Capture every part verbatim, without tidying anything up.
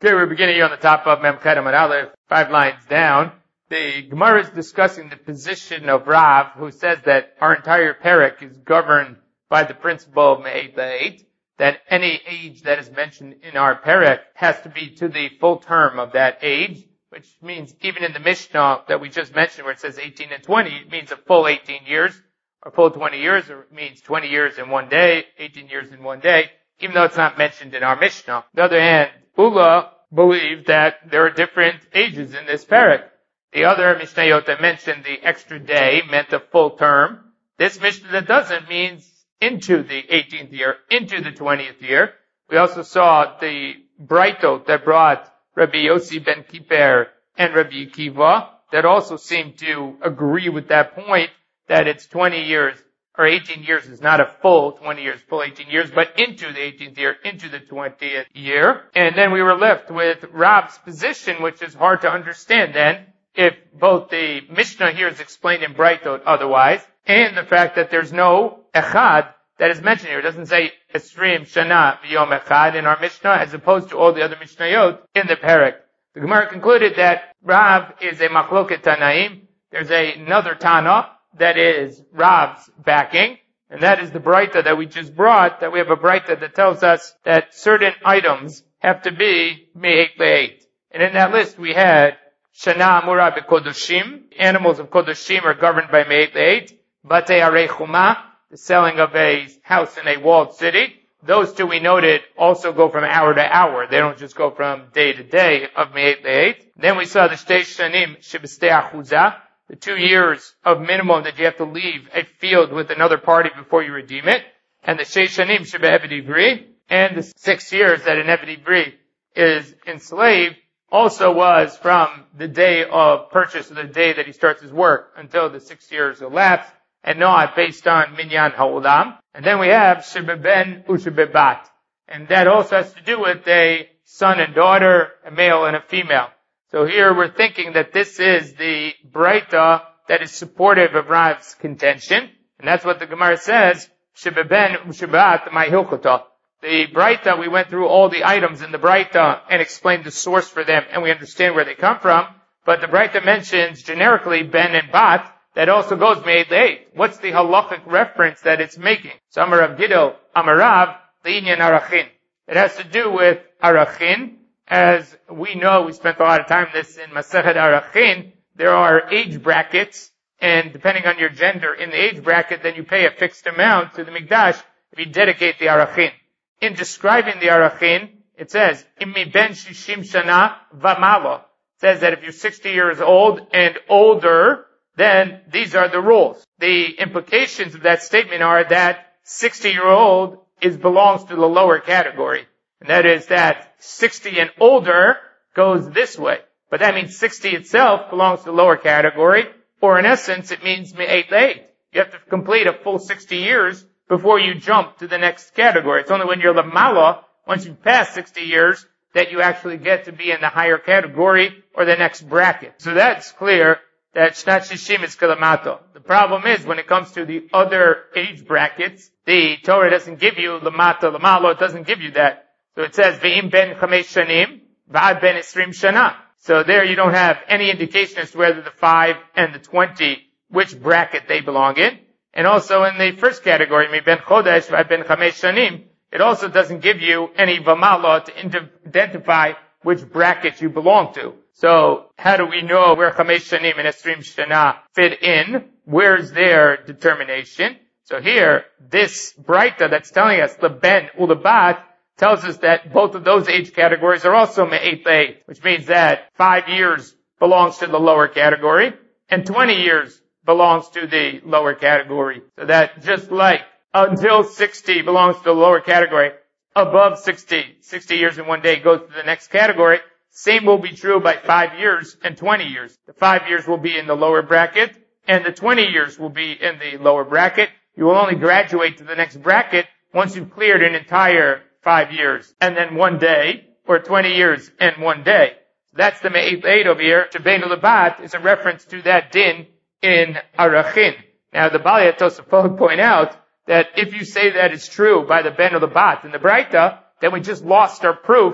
Okay, we're beginning here on the top of Mem Chet Amud Aleph, five lines down. The Gemara is discussing the position of Rav, who says that our entire perek is governed by the principle of Me'et Le'et, that any age that is mentioned in our perek has to be to the full term of that age, which means even in the Mishnah that we just mentioned where it says eighteen and twenty, it means a full eighteen years, or full twenty years, or it means twenty years in one day, eighteen years in one day, even though it's not mentioned in our Mishnah. On the other hand, Ula believed that there are different ages in this perek. The other Mishnayot that mentioned the extra day meant a full term. This Mishnah that doesn't means into the eighteenth year, into the twentieth year. We also saw the Braitot that brought Rabbi Yossi ben Kippur and Rabbi Akiva that also seemed to agree with that point that it's twenty years or eighteen years is not a full twenty years, full eighteen years, but into the eighteenth year, into the twentieth year. And then we were left with Rav's position, which is hard to understand then, if both the Mishnah here is explained in Braitot otherwise, and the fact that there's no Echad that is mentioned here. It doesn't say Esrim Shana V'Yom Echad in our Mishnah, as opposed to all the other Mishnayot in the Perek. The Gemara concluded that Rav is a Machloket Tanaim. There's a, another Tana that is Rav's backing, and that is the Braita that we just brought, that we have a Braita that tells us that certain items have to be Me'et Le'et. And in that list we had Shana Amura B'Kodoshim, animals of Kodoshim are governed by Me'et Le'et, Batei Arei Chuma, the selling of a house in a walled city. Those two we noted also go from hour to hour. They don't just go from day to day of Me'et Le'et. Then we saw the Shtei Shanim Shebestei Achuzah, the two years of minimum that you have to leave a field with another party before you redeem it, and the Sheish Shanim Sheb'Eved Ivri, and the six years that an Eved Ivri is enslaved, also was from the day of purchase, or the day that he starts his work, until the six years elapse, and not based on Minyan Ha'olam. And then we have Shebeben U'Shebebat, and that also has to do with a son and daughter, a male and a female. So here we're thinking that this is the Braita that is supportive of Rav's contention, and that's what the Gemara says, Shebeben U'Shebebat Ma'hilchota. The Braita, we went through all the items in the Braita and explained the source for them, and we understand where they come from, but the Braita mentions generically Ben and Bat, that also goes Me'et Le'et. What's the halachic reference that it's making? So Amar Rav Gidel, Amar Rav, L'inyan Arachin. It has to do with Arachin. As we know, we spent a lot of time this in Masechet Arachin, there are age brackets, and depending on your gender in the age bracket, then you pay a fixed amount to the Mikdash if you dedicate the Arachin. In describing the Arachin, it says, Immi ben shishim shana v'malo. It says that if you're sixty years old and older, then these are the rules. The implications of that statement are that sixty-year-old is belongs to the lower category. And that is that sixty and older goes this way. But that means sixty itself belongs to the lower category, or in essence, it means Me'et Le'et. You have to complete a full sixty years before you jump to the next category. It's only when you're Lamala, once you pass sixty years, that you actually get to be in the higher category or the next bracket. So that's clear that Shnat Shishim is Kalamato. The problem is when it comes to the other age brackets, the Torah doesn't give you Lamata, Lamalo, it doesn't give you that. So it says, Ve'im ben chamesh shanim, v'ad ben esrim shana. So there you don't have any indication as to whether the five and the twenty, which bracket they belong in. And also in the first category, Mi ben chodesh, v'ad ben chamesh shanim, it also doesn't give you any v'malo to identify which bracket you belong to. So how do we know where chamesh shanim and esrim shana fit in? Where's their determination? So here, this Braita that's telling us the ben ulabat tells us that both of those age categories are also Me'et Le'et, which means that five years belongs to the lower category, and twenty years belongs to the lower category. So that just like until sixty belongs to the lower category, above sixty, sixty years in one day goes to the next category, same will be true by five years and twenty years. The five years will be in the lower bracket, and the twenty years will be in the lower bracket. You will only graduate to the next bracket once you've cleared an entire five years, and then one day, or twenty years and one day. That's the Me'et Le'et over here. Shebeinu Lebat is a reference to that din in Arachin. Now the Balei Tosafot point out that if you say that it's true by the Ben Lebat in the Braita, then we just lost our proof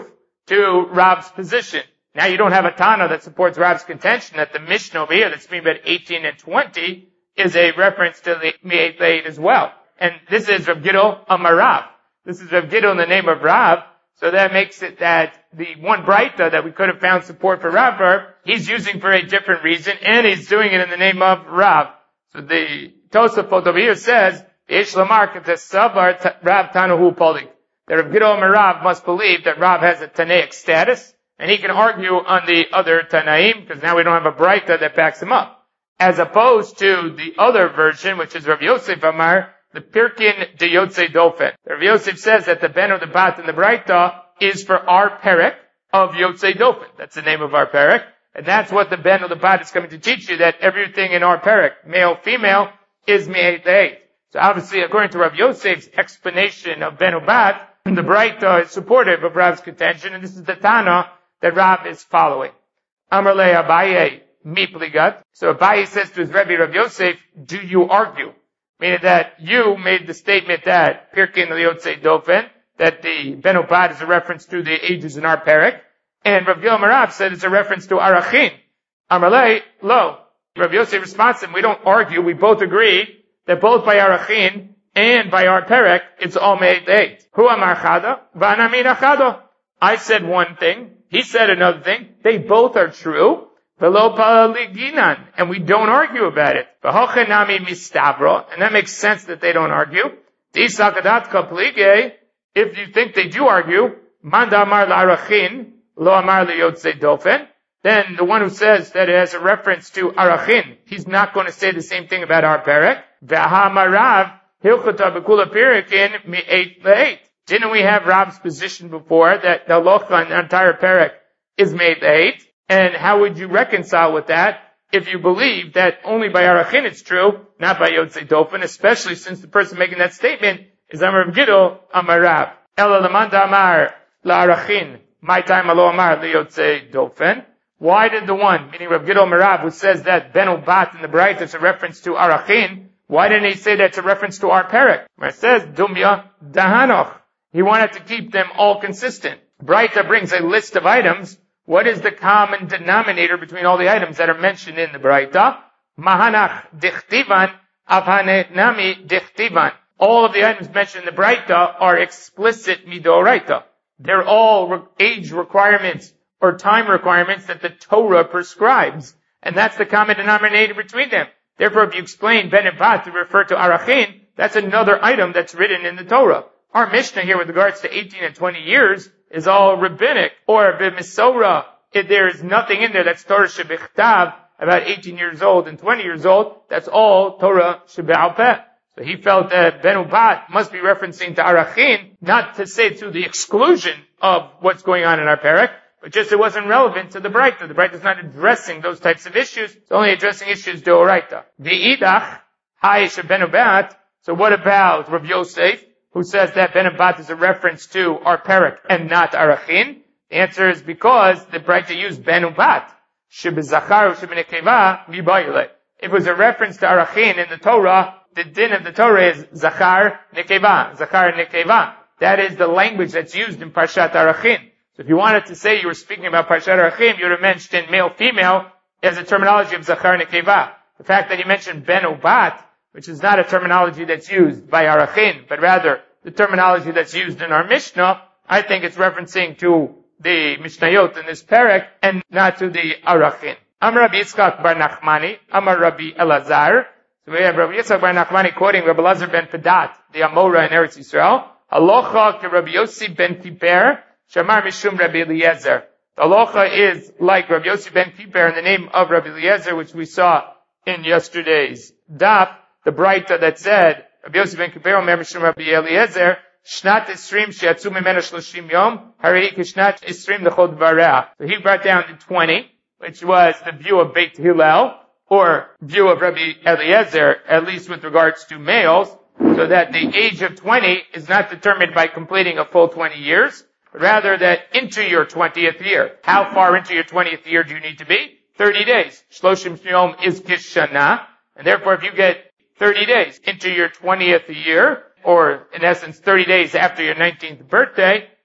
to Rav's position. Now you don't have a Tana that supports Rav's contention that the Mishnah over here that's speaking about eighteen and twenty is a reference to the Me'et Le'et as well. And this is Rav Gidol Amar Rav. This is Rav Gidol in the name of Rav. So that makes it that the one Braita that we could have found support for Rav for, he's using for a different reason, and he's doing it in the name of Rav. So the Tosafot over here says, Yesh Lamar Savar Rav Tanahu Polik. That Rav Gidol Amar Rav must believe that Rav has a Tanaic status, and he can argue on the other Tanaim, because now we don't have a Braita that backs him up. As opposed to the other version, which is Rav Yosef Amar, the Pirkin de Yotzei Dofen. Rav Yosef says that the Ben of the Bat in the Braita is for our Perek of Yotzei Dofen. That's the name of our Perek. And that's what the Ben of the Bat is coming to teach you, that everything in our Perek, male, female, is Me'et Le'et. So obviously, according to Rav Yosef's explanation of Ben Ubat, the Braita is supportive of Rav's contention, and this is the Tana that Rav is following. Amar le Abaye mi pligat. So Abaye says to his Rebbe Rav Yosef, do you argue? Meaning that you made the statement that Pirkin Liyotzei Dofen, that the Ben Ubat is a reference to the ages in our Perek, and Rav Gidol Amar Rav said it's a reference to Arachin. Amar le, lo. Rav Yosef responds to him, we don't argue, we both agree that both by Arachin and by our Perek, it's all Me'et Le'et. Hu amar chada, v'ana mina chada. I said one thing, he said another thing, they both are true, v'lo paliginan, and we don't argue about it. V'hochenami mistavro, and that makes sense that they don't argue. Disakadat kaplige, if you think they do argue, manda amar la'arachin, lo amar liyotzei dofen, then the one who says that it has a reference to Arachin, he's not going to say the same thing about our Perek. V'hamarav hilchota b'kula Perekin Me'et Le'et. Didn't we have Rav's position before that the halacha in the entire Perek is Me'et Le'et? And how would you reconcile with that if you believe that only by Arachin it's true, not by Yotzei Dofen, especially since the person making that statement is Amar Rav Gidol Amar Rav. Ela lamanda amar la'arachin, my time alo amar liyotzei dofen. Why did the one, meaning Rav Gidol Amar Rav, who says that Ben Ubat in the Braita is a reference to Arachin, why didn't he say that's a reference to our Perek? Where it says, Dumya Dahanoch. He wanted to keep them all consistent. Braita brings a list of items. What is the common denominator between all the items that are mentioned in the Braita? Mahanach dichtivan, avhane nami dichtivan. All of the items mentioned in the Braita are explicit midoraita. They're all re- age requirements or time requirements that the Torah prescribes. And that's the common denominator between them. Therefore, if you explain Ben Ubat to refer to Arachin, that's another item that's written in the Torah. Our Mishnah here with regards to eighteen and twenty years is all rabbinic, or b'misora. If there is nothing in there that's Torah shebichtav, about eighteen years old and twenty years old, that's all Torah shebe'al peh. So he felt that Ben Ubat must be referencing to Arachin, not to say to the exclusion of what's going on in our Perek, but just it wasn't relevant to the Braita. The Braita is not addressing those types of issues. It's only addressing issues d'oraita. V'idach, ha'isha Ben Ubat. So what about Rav Yosef, who says that Ben Ubat is a reference to our Perek and not Arachin? The answer is because the Braita used Ben Ubat. Shebezachar u'shebinekeva mibayile. If it was a reference to Arachin in the Torah, the din of the Torah is Zachar Nekeva. Zachar Nekeva. That is the language that's used in Parshat Arachin. So if you wanted to say you were speaking about Parshat Arachim, you would have mentioned male, female as a terminology of Zachar Nekeva. The fact that you mentioned Ben Ubat, which is not a terminology that's used by Arachin, but rather the terminology that's used in our Mishnah, I think it's referencing to the Mishnayot in this Perek and not to the Arachin. Amar Rabbi Yitzchak bar Nachmani, Amar Rabbi Elazar. So we have Rabbi Yitzchak bar Nachmani quoting Rabbi Elazar ben Padat, the Amora in Eretz Yisrael. Halacha ke Rabbi Yossi ben Kiper, Shamar Mishum Rabbi Eliezer. The halacha is like Rabbi Yossi ben Kiper in the name of Rabbi Eliezer, which we saw in yesterday's daf, the Braita that said, Rabbi Yossi ben Kiper, Omer Mishum Rabbi Eliezer, Shnat Isrim Sheatzu Mimenu Shloshim Yom, Harei Kishnat Isrim L'chol Dvareah. So he brought down to twenty, which was the view of Beit Hillel, or view of Rabbi Eliezer, at least with regards to males, so that the age of twenty is not determined by completing a full twenty years, but rather that into your twentieth year. How far into your twentieth year do you need to be? thirty days. Shloshim Yom is Kishana, and therefore if you get thirty days into your twentieth year, or in essence thirty days after your nineteenth birthday,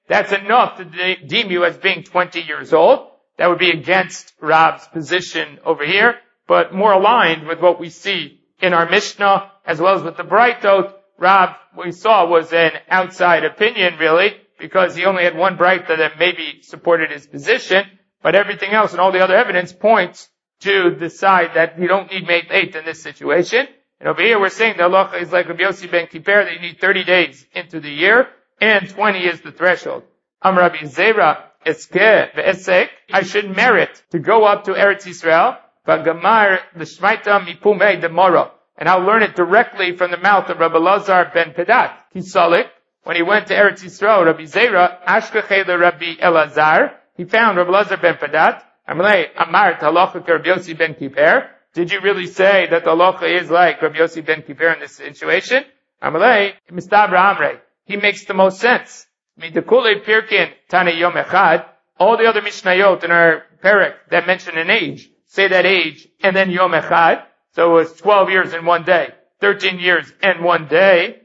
that's enough to de- deem you as being twenty years old. That would be against Rav's position over here, but more aligned with what we see in our Mishnah, as well as with the Braitot. Rav, we saw, was an outside opinion, really, because he only had one Braita that maybe supported his position, but everything else and all the other evidence points to decide that you don't need Meit eight in this situation. And over here we're saying the halacha is like Rabbi Yossi ben Kippur, that you need thirty days into the year, and twenty is the threshold. Am Rabbi Zera, Eske ve'esek, I should merit to go up to Eretz Yisrael, v'gamar l'shmaita mipumei demora, and I'll learn it directly from the mouth of Rabbi Lazar ben Pedat. Kisalik, when he went to Eretz Yisrael, Rabbi Zera, ashkechei Rabbi Elazar, he found Rabbi Lazar ben Pedat, Amalei, Amar halacha Rabbi Yossi ben Kippur. Did you really say that the halacha is like Rabbi Yossi ben Kippur in this situation? Amalei, Mistabra Amrei. He makes the most sense. Midakule Pirkin Tane Yom Echad. All the other Mishnayot in our Perek that mention an age, say that age, and then Yom Echad. So it was twelve years in one day, thirteen years and one day.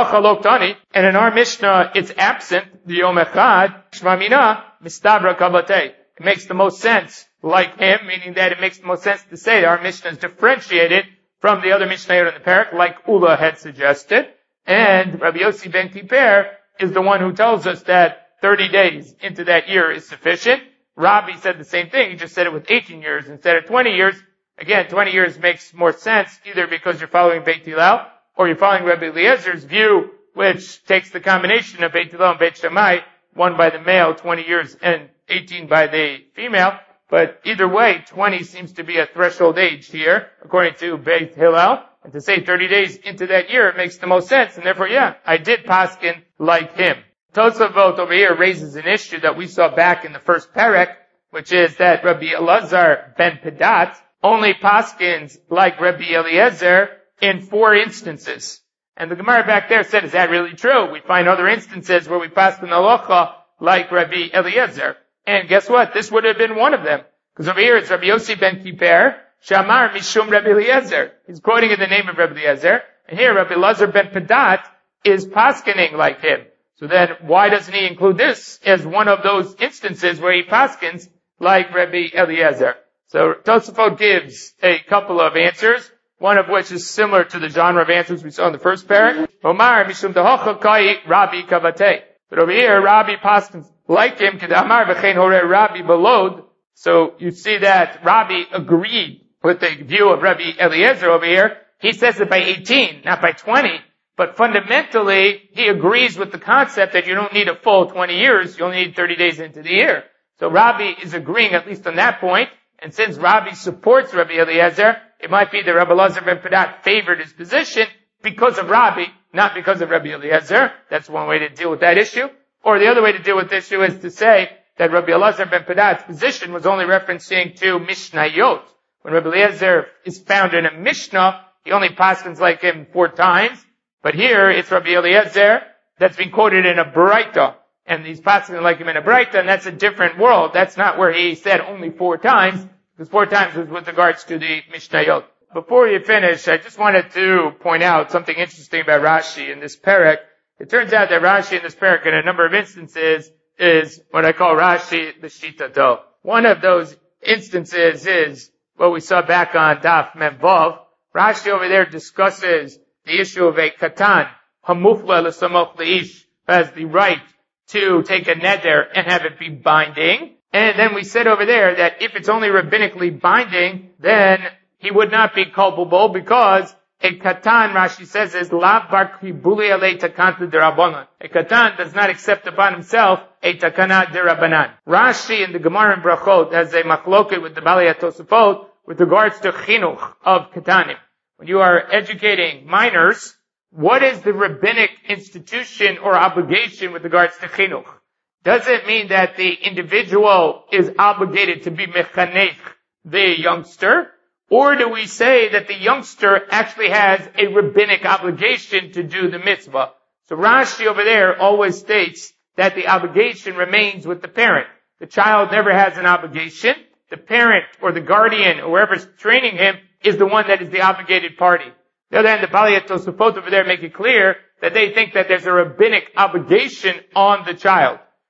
And in our Mishnah, it's absent, the Yom Echad, Shmamina, Mistabra Kabatei. It makes the most sense, like him, meaning that it makes the most sense to say our Mishnah is differentiated from the other Mishnayot in the Perek, like Ula had suggested. And Rabbi Yossi ben Kippur is the one who tells us that thirty days into that year is sufficient. Rabbi said the same thing, he just said it with eighteen years instead of twenty years. Again, twenty years makes more sense, either because you're following Beit Hillel, or you're following Rabbi Eliezer's view, which takes the combination of Beit Hillel and Beit Shammai, one by the male, twenty years, and eighteen by the female. But either way, twenty seems to be a threshold age here, according to Beit Hillel. And to say thirty days into that year, it makes the most sense. And therefore, yeah, I did paskin like him. Tosafot over here raises an issue that we saw back in the first Perek, which is that Rabbi Elazar ben Pedat only paskins like Rabbi Eliezer in four instances. And the Gemara back there said, is that really true? We find other instances where we paskin halacha like Rabbi Eliezer. And guess what? This would have been one of them. Because over here it's Rabbi Yossi ben Kippur, Shamar Mishum Rabbi Eliezer. He's quoting in the name of Rabbi Eliezer. And here Rabbi Elazar ben Pedat is paskening like him. So then why doesn't he include this as one of those instances where he paskins like Rabbi Eliezer? So Tosafot gives a couple of answers, one of which is similar to the genre of answers we saw in the first parak. Omar Mishum Dahocha Kai Rabbi Kavatei. But over here, Rabbi paskins like him, Kedamar V'chein Hore Rabbi Belod. So you see that Rabbi agreed with the view of Rabbi Eliezer over here. He says it by eighteen, not by twenty. But fundamentally, he agrees with the concept that you don't need a full twenty years, you only need thirty days into the year. So Rabbi is agreeing at least on that point. And since Rabbi supports Rabbi Eliezer, it might be that Rabbi Elazar ben Pedat favored his position because of Rabbi, not because of Rabbi Eliezer. That's one way to deal with that issue. Or the other way to deal with this issue is to say that Rabbi Elazar ben Pedat's position was only referencing to Mishnayot. When Rabbi Eliezer is found in a Mishnah, he only paskins like him four times. But here, it's Rabbi Eliezer that's been quoted in a Braita. And he's paskining like him in a Braita, and that's a different world. That's not where he said only four times, because four times was with regards to the Mishnayot. Before you finish, I just wanted to point out something interesting about Rashi in this Perek. It turns out that Rashi in this Perek, in a number of instances, is what I call Rashi the Shitato. One of those instances is what we saw back on Daf Mem Vav. Rashi over there discusses the issue of a katan, hamufla l'samoch leish, who has the right to take a neder and have it be binding. And then we said over there that if it's only rabbinically binding, then he would not be culpable because a katan, Rashi says, is lav bar kribuli alei takanta derabanan. A katan does not accept upon himself a takana derabanan. Rashi in the Gemara in Brachot has a machloket with the Balei Tosafot with regards to chinuch of katanim. When you are educating minors, what is the rabbinic institution or obligation with regards to chinuch? Does it mean that the individual is obligated to be mechanech the youngster? Or do we say that the youngster actually has a rabbinic obligation to do the mitzvah? So Rashi over there always states that the obligation remains with the parent. The child never has an obligation. The parent or the guardian or whoever's training him is the one that is the obligated party. The other hand, the Balei Tosafot over there make it clear that they think that there's a rabbinic obligation on the child.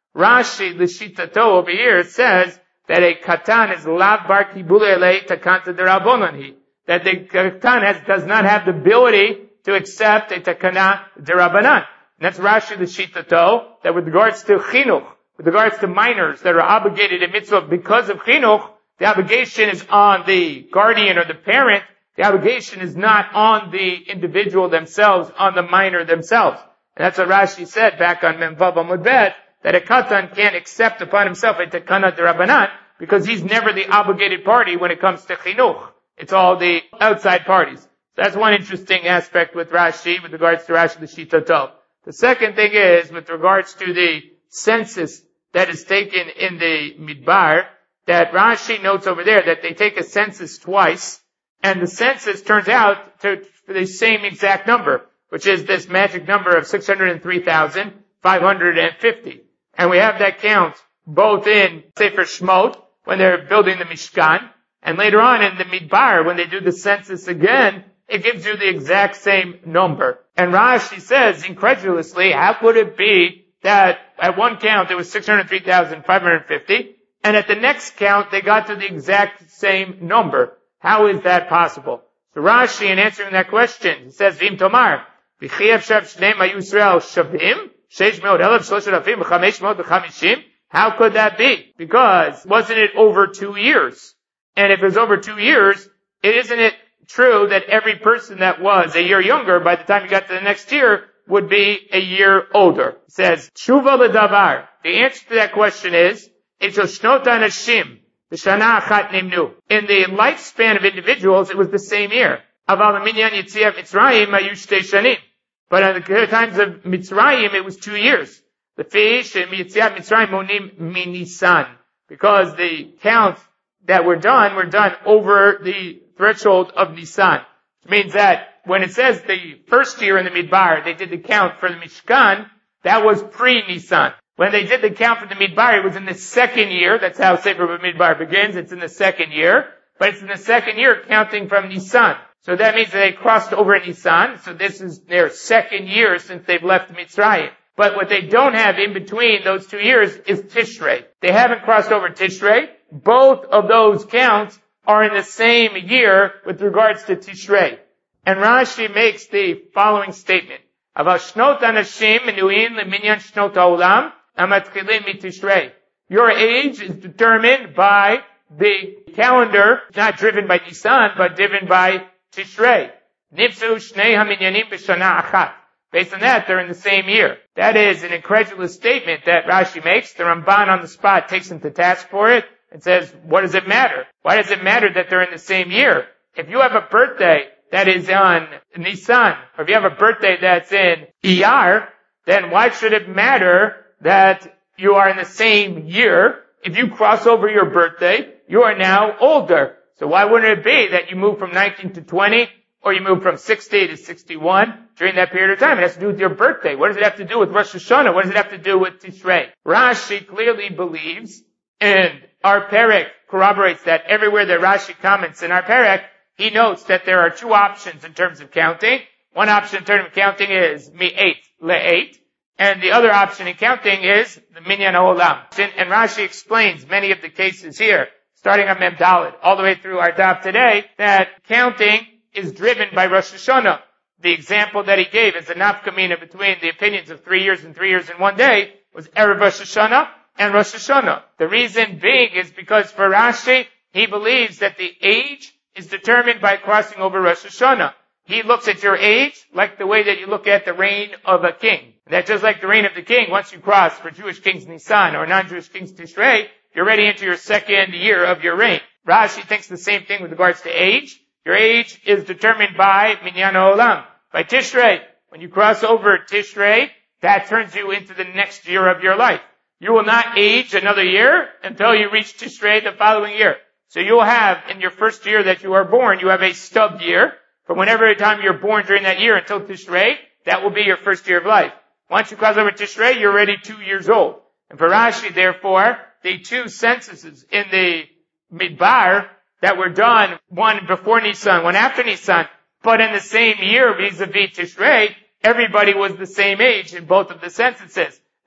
Rashi, L'shitato over here, says that a katan is lav bar kibule elei takanta derabonon. That the katan has, does not have the ability to accept a takana derabanan. And that's Rashi L'shitato, that with regards to chinuch, with regards to minors that are obligated in mitzvah because of chinuch, the obligation is on the guardian or the parent. The obligation is not on the individual themselves, on the minor themselves. And that's what Rashi said back on Memvav Amud Bet, that a katan can't accept upon himself a takana derabanan because he's never the obligated party when it comes to chinuch. It's all the outside parties. So that's one interesting aspect with Rashi, with regards to Rashi L'shitato. The second thing is, with regards to the census that is taken in the Midbar, that Rashi notes over there that they take a census twice, and the census turns out to the same exact number, which is this magic number of six hundred three thousand five hundred fifty. And we have that count both in Sefer Shmot, when they're building the Mishkan, and later on in the Midbar, when they do the census again, it gives you the exact same number. And Rashi says, incredulously, how could it be that at one count it was six hundred three thousand five hundred fifty, and at the next count they got to the exact same number? How is that possible? So Rashi, in answering that question, he says, Vim Tomar, V'chiev shav shneim hayu Yisrael shavim, sheish meod elav shlosh alafim v'chamesh meod v'chamishim. How could that be? Because wasn't it over two years? And if it was over two years, it isn't it true that every person that was a year younger, by the time you got to the next year, would be a year older? It says, Tshuva l'davar. The answer to that question is, it's Shnot Anashim, the Shana Achat Nimnu. In the lifespan of individuals, it was the same year. Aval Minyan Yitzias Mitzrayim hayu shtei shanim. But at the times of Mitzrayim, it was two years. The fish and Yitzias Mitzrayim monim minisan. Because the counts that were done were done over the threshold of Nisan. Which means that when it says the first year in the Midbar, they did the count for the Mishkan, that was pre-Nisan. When they did the count for the Midbar, it was in the second year. That's how Sefer Midbar begins. It's in the second year. But it's in the second year counting from Nisan. So that means that they crossed over Nisan. So this is their second year since they've left Mitzrayim. But what they don't have in between those two years is Tishrei. They haven't crossed over Tishrei. Both of those counts are in the same year with regards to Tishrei. And Rashi makes the following statement. Aval shnot anashim menuin leminyan shnot ha'olam amatchilin mitishrei. Your age is determined by the calendar, not driven by Nisan, but driven by Tishrei. Nipsu shnei haminyanim b'shana achat. Based on that, they're in the same year. That is an incredulous statement that Rashi makes. The Ramban on the spot takes him to task for it and says, what does it matter? Why does it matter that they're in the same year? If you have a birthday that is on Nisan, or if you have a birthday that's in Iyar, then why should it matter that you are in the same year? If you cross over your birthday, you are now older. So why wouldn't it be that you move from nineteen to twenty, or you move from sixty to sixty-one during that period of time? It has to do with your birthday. What does it have to do with Rosh Hashanah? What does it have to do with Tishrei? Rashi clearly believes, and our Perek corroborates that everywhere that Rashi comments in our Perek, he notes that there are two options in terms of counting. One option in terms of counting is mi-eight, le-eight. And the other option in counting is the minyan ha'olam. And Rashi explains many of the cases here, starting on Mem Dalet, all the way through our daf today, that counting is driven by Rosh Hashanah. The example that he gave as a nafkamina between the opinions of three years and three years in one day was Erev Rosh Hashanah and Rosh Hashanah. The reason being is because for Rashi, he believes that the age is determined by crossing over Rosh Hashanah. He looks at your age like the way that you look at the reign of a king. That just like the reign of the king, once you cross for Jewish kings Nisan or non-Jewish kings Tishrei, you're already into your second year of your reign. Rashi thinks the same thing with regards to age. Your age is determined by Minyan Ha'olam, by Tishrei. When you cross over Tishrei, that turns you into the next year of your life. You will not age another year until you reach Tishrei the following year. So you'll have, in your first year that you are born, you have a stub year. From whenever time you're born during that year until Tishrei, that will be your first year of life. Once you cross over Tishrei, you're already two years old. And for Rashi, therefore, the two censuses in the Midbar that were done, one before Nisan, one after Nisan, but in the same year vis-a-vis Tishrei, everybody was the same age in both of the censuses.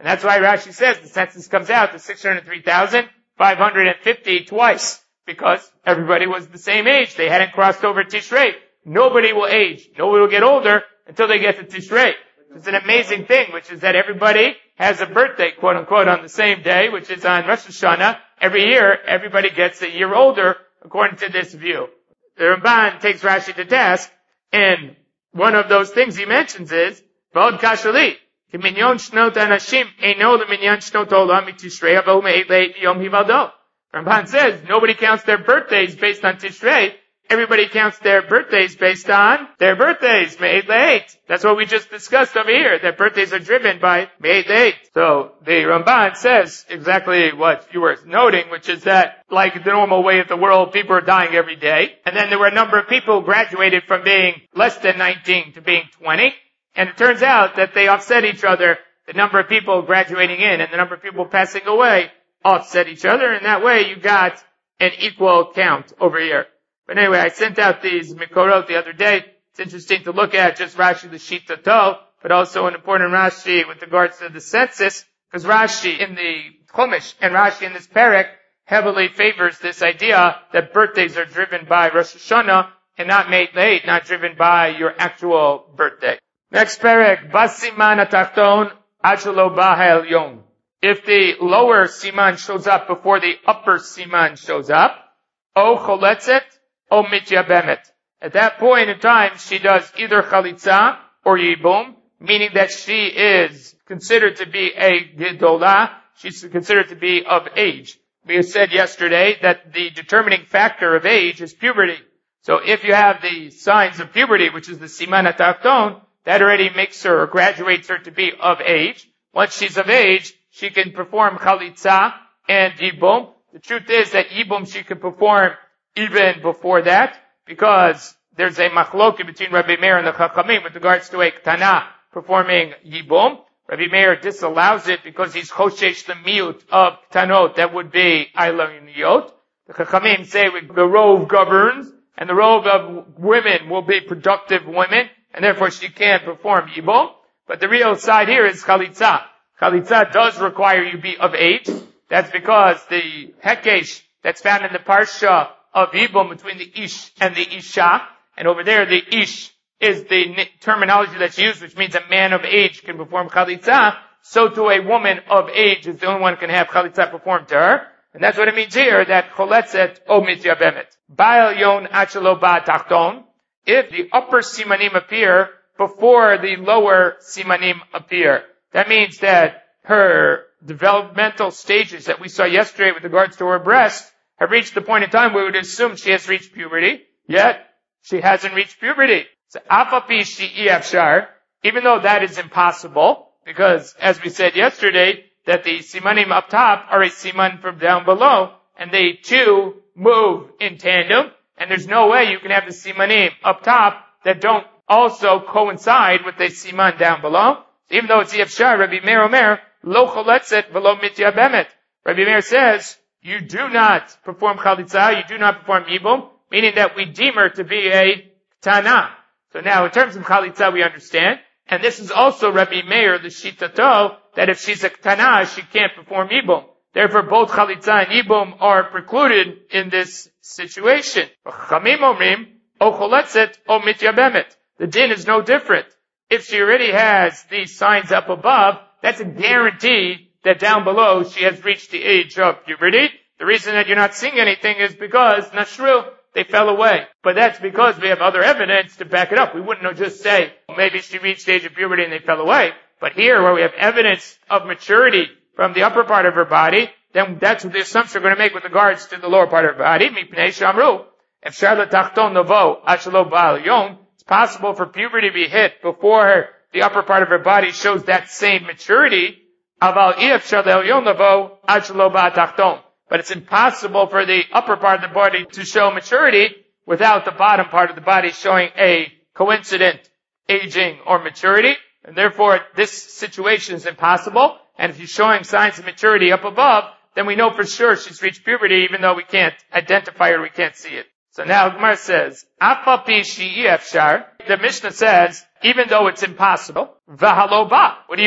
And that's why Rashi says the census comes out to six hundred three thousand five hundred fifty twice. Because everybody was the same age. They hadn't crossed over Tishrei. Nobody will age. Nobody will get older until they get to Tishrei. It's an amazing thing, which is that everybody has a birthday, quote unquote, on the same day, which is on Rosh Hashanah. Every year, everybody gets a year older, according to this view. The Ramban takes Rashi to task, and one of those things he mentions is, V'od kashali, ki minyan shnot anashim eino leminyan shnot olam mitishrei avahu me'ed le'ed yom hivado. Ramban says nobody counts their birthdays based on Tishrei. Everybody counts their birthdays based on their birthdays, Me'ed Le'ed. That's what we just discussed over here, that birthdays are driven by Me'ed Le'ed. So the Ramban says exactly what you were noting, which is that, like the normal way of the world, people are dying every day. And then there were a number of people who graduated from being less than nineteen to being twenty. And it turns out that they offset each other. The number of people graduating in and the number of people passing away offset each other. And that way you got an equal count over here. But anyway, I sent out these Mikorot the other day. It's interesting to look at just Rashi the Shita Tov, but also an important Rashi with regards to the census, because Rashi in the Chumash and Rashi in this Perek heavily favors this idea that birthdays are driven by Rosh Hashanah and not Me'ed Le'ed, not driven by your actual birthday. Next Perek, Basiman Atachton Achelo Bahel Yom. If the lower Siman shows up before the upper Siman shows up, O Choletzet, O Mitya Bemet. At that point in time, she does either Chalitza or Yibum, meaning that she is considered to be a Gedolah, she's considered to be of age. We said yesterday that the determining factor of age is puberty. So if you have the signs of puberty, which is the Siman HaTachton, that already makes her or graduates her to be of age. Once she's of age, she can perform Chalitza and Yibum. The truth is that Yibum she can perform even before that, because there's a machloket between Rabbi Meir and the Chachamim with regards to a Ktana performing Yibum. Rabbi Meir disallows it because he's choshesh the miut of Ktanot that would be Aylaniyot. The Chachamim say the rove governs, and the rove of women will be productive women, and therefore she can't perform Yibum. But the real side here is Chalitza. Chalitza does require you be of age. That's because the Hekesh that's found in the Parsha of Yibum between the Ish and the Isha, and over there the Ish is the terminology that's used, which means a man of age can perform Chalitza, so to a woman of age is the only one who can have Chalitza performed to her. And that's what it means here, that Choletzet O Mitya Bemet. Baal Yon Achelo Ba Tachton, if the upper Simanim appear before the lower Simanim appear. That means that her developmental stages that we saw yesterday with regards to her breast have reached the point in time where we would assume she has reached puberty, yet she hasn't reached puberty. So, Afapi Shi'i Afshar, even though that is impossible, because as we said yesterday, that the Simanim up top are a Siman from down below, and they too move in tandem, and there's no way you can have the Simanim up top that don't also coincide with the Siman down below. So even though it's Yefshar, Rabbi Meir Omer, Lo Choletzet V'lo Mitya Bemet. Rabbi Meir says, you do not perform Chalitza, you do not perform Yibum, meaning that we deem her to be a Ktana. So now, in terms of Chalitza, we understand, and this is also Rabbi Meir, the Shitato, that if she's a Ktana, she can't perform Yibum. Therefore, both Chalitza and Yibum are precluded in this situation. Chamim Omrim, O Choletzet, O Mitya Bemet. The din is no different. If she already has these signs up above, that's a guarantee that down below she has reached the age of puberty. The reason that you're not seeing anything is because Nashril, they fell away. But that's because we have other evidence to back it up. We wouldn't just say, maybe she reached the age of puberty and they fell away. But here, where we have evidence of maturity from the upper part of her body, then that's the assumption we're going to make with regards to the lower part of her body. Mipnei Shamru. If Charlotte Tachton Novo, Achelo Baal Yom, it's possible for puberty to be hit before the upper part of her body shows that same maturity. Aval if Charlotte Yom Novo, Achelo Baal Tachton. But it's impossible for the upper part of the body to show maturity without the bottom part of the body showing a coincident aging or maturity. And therefore, this situation is impossible. And if she's showing signs of maturity up above, then we know for sure she's reached puberty, even though we can't identify her, we can't see it. So now Gemara says, Afapi Shi'i Efshar. The Mishnah says, even though it's impossible, V'halo ba. What do you mean?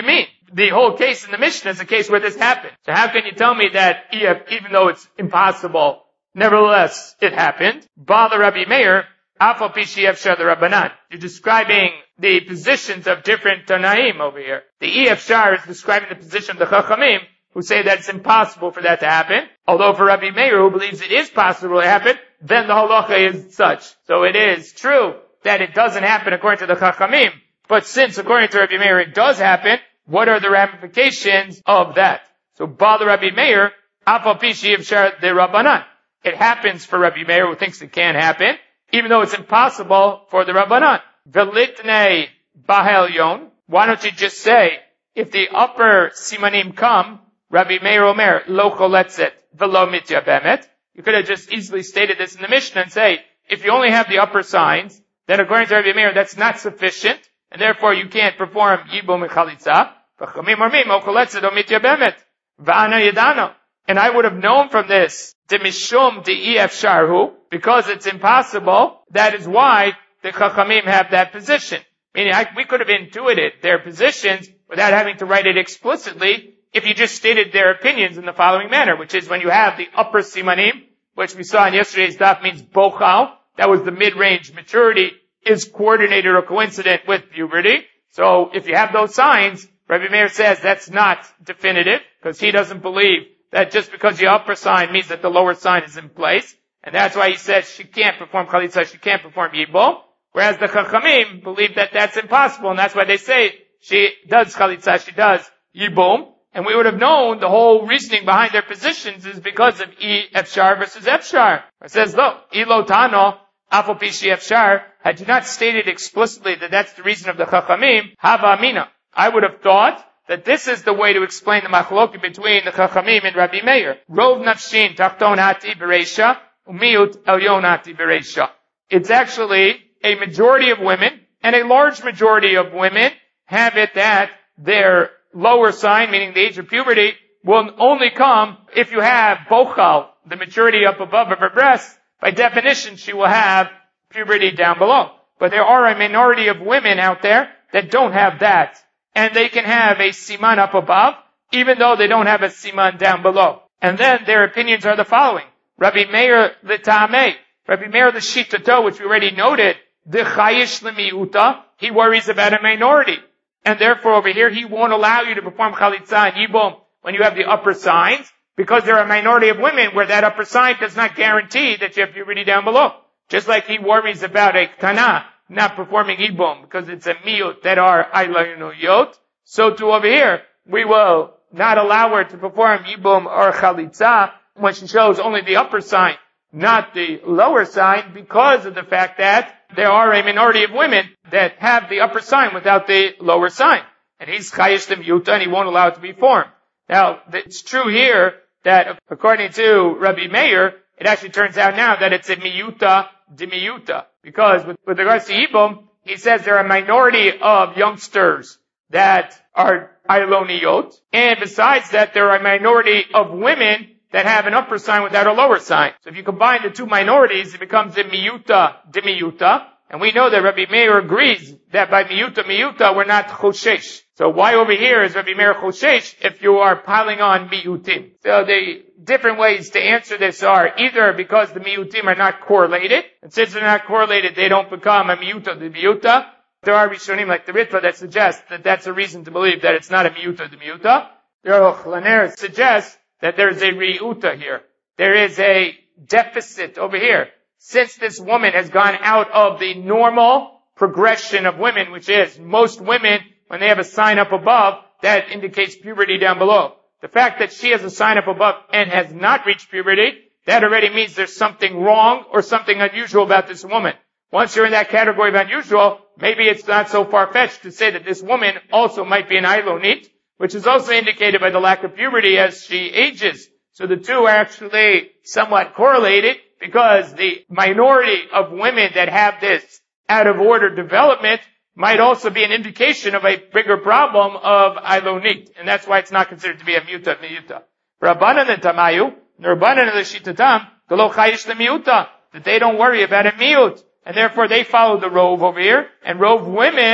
the whole case in the Mishnah is a case where this happened. So how can you tell me that even though it's impossible, nevertheless it happened? Bala Rabbi Meir, Afal Pishi Efshar the Rabbanan. You're describing the positions of different Tanaim over here. The Efshar is describing the position of the Chachamim, who say that it's impossible for that to happen. Although for Rabbi Meir, who believes it is possible to happen, then the halacha is such. So it is true that it doesn't happen according to the Chachamim. But since according to Rabbi Meir it does happen, what are the ramifications of that? So Bala Rabbi Meir, Afal Pishi Efshar the Rabbanan. It happens for Rabbi Meir, who thinks it can happen, even though it's impossible for the Rabbanan. Velitnei Bahelyon. Why don't you just say, if the upper simanim come, Rabbi Meir Omer, lo choletzet, velo mitya bemet. You could have just easily stated this in the Mishnah and say, if you only have the upper signs, then according to Rabbi Meir, that's not sufficient, and therefore you can't perform yibum and chalitza. V'chamim armim, o choletzet, o mitya bemet. V'ana yedano. And I would have known from this, demishum de efsharhu, because it's impossible, that is why the chachamim have that position. Meaning, I, we could have intuited their positions without having to write it explicitly, if you just stated their opinions in the following manner, which is when you have the upper simanim, which we saw in yesterday's daf means bochal, that was the mid-range maturity, is coordinated or coincident with puberty. So if you have those signs, Rabbi Meir says that's not definitive, because he doesn't believe that just because the upper sign means that the lower sign is in place. And that's why he says she can't perform chalitza, she can't perform yibum. Whereas the chachamim believe that that's impossible, and that's why they say she does chalitza, she does yibum. And we would have known the whole reasoning behind their positions is because of E Efshar versus Efshar. It says, look, Ilo Tano, Afal Pishi Efshar, had you not stated explicitly that that's the reason of the Chachamim, Hava Amina. I would have thought that this is the way to explain the machloki between the Chachamim and Rabbi Meir. Rov Nafshin Tachton Hati Bereisha, Umiut Elyon Hati Bereisha. It's actually a majority of women, and a large majority of women have it that their lower sign, meaning the age of puberty, will only come if you have bochal, the maturity up above of her breast. By definition, she will have puberty down below. But there are a minority of women out there that don't have that. And they can have a siman up above, even though they don't have a siman down below. And then their opinions are the following. Rabbi Meir l'tamei, Rabbi Meir l'shitato, which we already noted, the chayish l'miuta, he worries about a minority. And therefore over here, he won't allow you to perform chalitza and yibum when you have the upper signs, because there are a minority of women where that upper sign does not guarantee that you have puberty down below. Just like he worries about a ktana not performing yibum because it's a miut that are aylayunuyot, so too over here, we will not allow her to perform yibum or chalitza when she shows only the upper sign, not the lower sign, because of the fact that there are a minority of women that have the upper sign without the lower sign. And he's chayish the miyuta, and he won't allow it to be formed. Now, it's true here that according to Rabbi Meir, it actually turns out now that it's a miyuta de miyuta. Because with, with regards to yibum, he says there are a minority of youngsters that are ayloniyot, and besides that, there are a minority of women that have an upper sign without a lower sign. So if you combine the two minorities, it becomes a miyuta de miyuta. And we know that Rabbi Meir agrees that by miyuta miyuta, we're not choshesh. So why over here is Rabbi Meir choshesh if you are piling on miyutim? So the different ways to answer this are either because the miyutim are not correlated, and since they're not correlated, they don't become a miyuta de miyuta. There are Rishonim like the Ritva that suggest that that's a reason to believe that it's not a miyuta de miyuta. The Aruch LaNer suggests that there is a riuta here. There is a deficit over here. Since this woman has gone out of the normal progression of women, which is most women, when they have a sign up above, that indicates puberty down below. The fact that she has a sign up above and has not reached puberty, that already means there's something wrong or something unusual about this woman. Once you're in that category of unusual, maybe it's not so far-fetched to say that this woman also might be an Aylonit, which is also indicated by the lack of puberty as she ages. So the two are actually somewhat correlated, because the minority of women that have this out-of-order development might also be an indication of a bigger problem of Aylonit. And that's why it's not considered to be a muta miyuta. Rabbanan and Tamayu, Rabbanan and Leshitatam, Galo Chayish Miyuta, that they don't worry about a miyut. And therefore they follow the Rov over here. And Rov women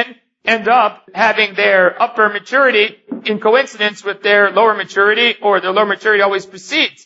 end up having their upper maturity in coincidence with their lower maturity, or their lower maturity always precedes.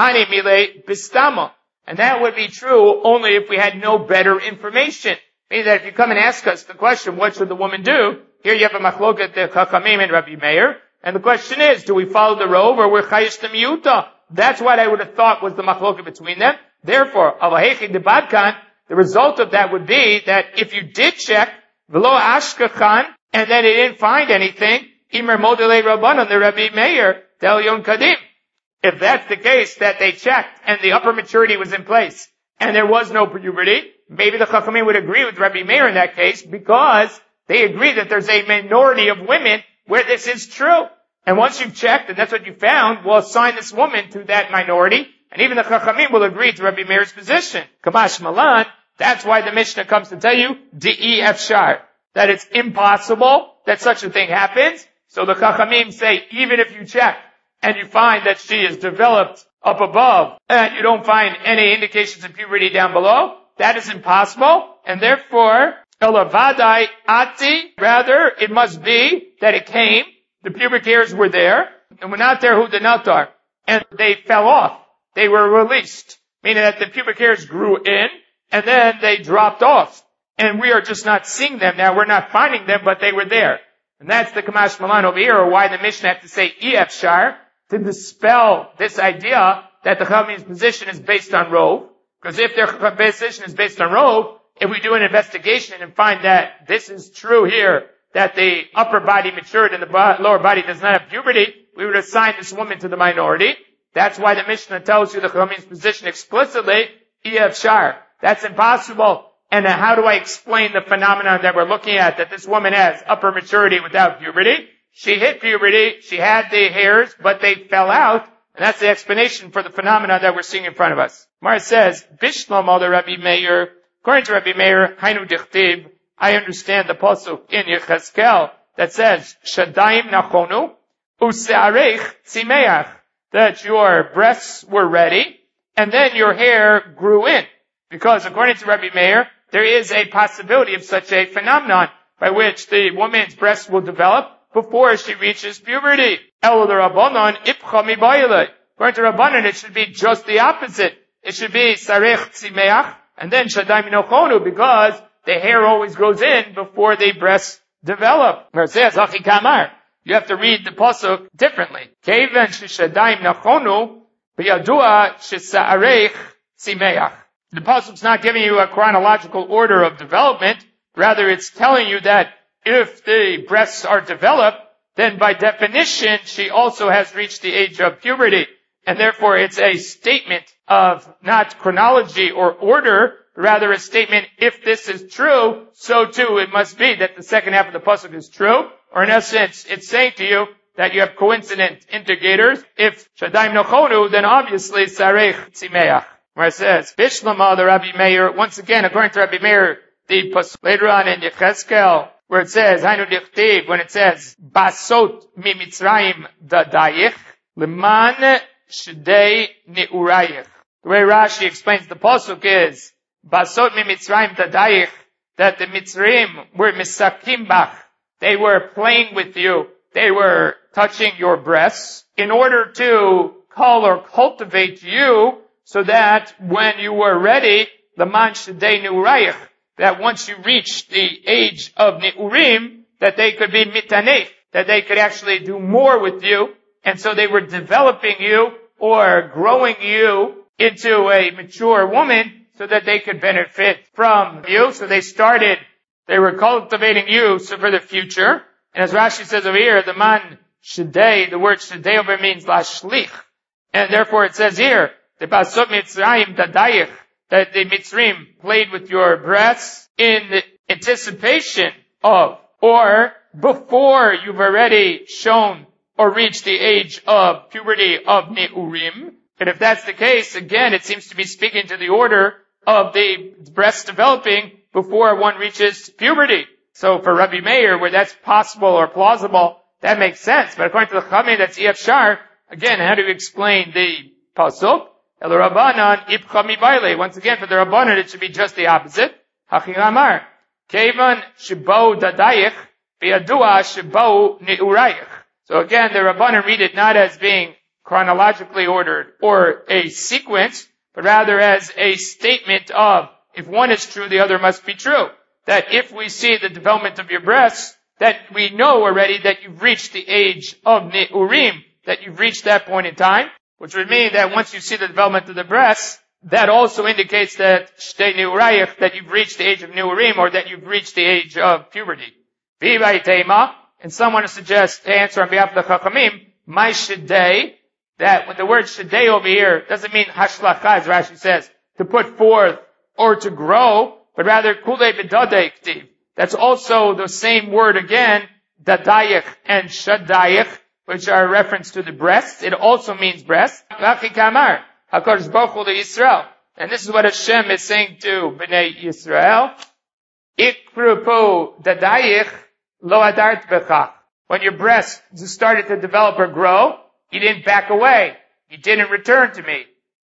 And that would be true only if we had no better information. Meaning that if you come and ask us the question, what should the woman do? Here you have a machloket the Chachamim and Rabbi Meir. And the question is, do we follow the rove or we're chayish the miyuta? That's what I would have thought was the machloket between them. Therefore, avahechi debadkan, the result of that would be that if you did check, v'lo ashkachan, and then it didn't find anything, imer modele rabbanon, the Rabbi Meir, del yon kadim. If that's the case, that they checked and the upper maturity was in place, and there was no puberty, maybe the Chachamim would agree with Rabbi Meir in that case, because they agree that there's a minority of women where this is true. And once you've checked, and that's what you found, we'll assign this woman to that minority, and even the Chachamim will agree to Rabbi Meir's position. Kamash Malan, that's why the Mishnah comes to tell you, Di'i Efshar, that it's impossible that such a thing happens. So the Chachamim say, even if you check, and you find that she is developed up above, and you don't find any indications of puberty down below, that is impossible, and therefore, Elavadai Ati, rather, it must be that it came, the pubic hairs were there, and were not there who the natar, and they fell off. They were released, meaning that the pubic hairs grew in, and then they dropped off. And we are just not seeing them now, we're not finding them, but they were there. And that's the Kamash Malan over here, or why the Mishnah had to say Efshar, to dispel this idea that the Chachamim's position is based on rove. Because if their position is based on rove, if we do an investigation and find that this is true here, that the upper body matured and the lower body does not have puberty, we would assign this woman to the minority. That's why the Mishnah tells you the Chachamim's position explicitly, Efshar. That's impossible. And then how do I explain the phenomenon that we're looking at, that this woman has upper maturity without puberty? She hit puberty, she had the hairs, but they fell out, and that's the explanation for the phenomenon that we're seeing in front of us. Mara says, Bishlam the Rabbi Meir, according to Rabbi Meir, Hainu Dichtib, I understand the pasuk in Yechezkel that says, Shadayim nachonu, use'arech tzimeach, that your breasts were ready, and then your hair grew in. Because according to Rabbi Meir, there is a possibility of such a phenomenon by which the woman's breasts will develop before she reaches puberty. El the Rabbanon ipcha mibayilei. According to Rabbanon, it should be just the opposite. It should be sarech tzimeach, and then shadayim nochonu, because the hair always grows in before the breasts develop. Where it says, Achi Kamar, you have to read the pasuk differently. Keven sheshadayim nochonu, b'yadua shesarech tzimeach. The pasuk's not giving you a chronological order of development, rather it's telling you that if the breasts are developed, then by definition, she also has reached the age of puberty. And therefore, it's a statement of not chronology or order, rather a statement, if this is true, so too it must be that the second half of the pasuk is true. Or in essence, it's saying to you that you have coincident indicators. If Shadayim Nochonu, then obviously Sarech Tzimeach. Where it says, Bishlama, the Rabbi Meir, once again, according to Rabbi Meir, the pasuk later on in Yechezkel, where it says, Hainu Dichtiv, when it says, Basot mi Mitzrayim dadayich, leman shedei ne'urayich. The way Rashi explains the pasuk is, Basot mi Mitzrayim dadayich, that the Mitzrayim were misakim bach. They were playing with you. They were touching your breasts in order to cull or cultivate you so that when you were ready, leman shedei ne'urayich, that once you reach the age of Ne'urim, that they could be mitanef, that they could actually do more with you, and so they were developing you or growing you into a mature woman so that they could benefit from you. So they started, they were cultivating you so for the future. And as Rashi says over here, the man shedei, the word shedei over means lashlich. And therefore it says here, the basot mitzrayim dadayich, that the Mitzrim played with your breasts in anticipation of, or before you've already shown or reached the age of puberty of Ne'urim. And if that's the case, again, it seems to be speaking to the order of the breasts developing before one reaches puberty. So for Rabbi Meir, where that's possible or plausible, that makes sense. But according to the Chachamim, that's Efshar. Again, how do you explain the pasuk? El Rabbanan ipcha mibayle. Once again, for the Rabbanan, it should be just the opposite. Hachi Amar. Kevan shibo dadayich. V'yadua shebau ne'urayich. So again, the Rabbanan read it not as being chronologically ordered or a sequence, but rather as a statement of, if one is true, the other must be true. That if we see the development of your breasts, that we know already that you've reached the age of Ne'urim, that you've reached that point in time, which would mean that once you see the development of the breasts, that also indicates that Shtei Ne'urayich, that you've reached the age of Ne'urim, or that you've reached the age of puberty. V'ivai Teima, and someone suggests to answer on behalf of the Chachamim, my Shedei, that when the word Shedei over here doesn't mean Hashlacha, as Rashi says, to put forth or to grow, but rather Kulei B'dadei Ktiv. That's also the same word again, Dadayich and Shadayich, which are a reference to the breasts. It also means breasts. Vachi Kamar, HaKadosh Baruch Hu Yisrael. And this is what Hashem is saying to Bnei Yisrael. Ikrupu Dadayich Lo adart bechach. When your breasts started to develop or grow, you didn't back away. You didn't return to me.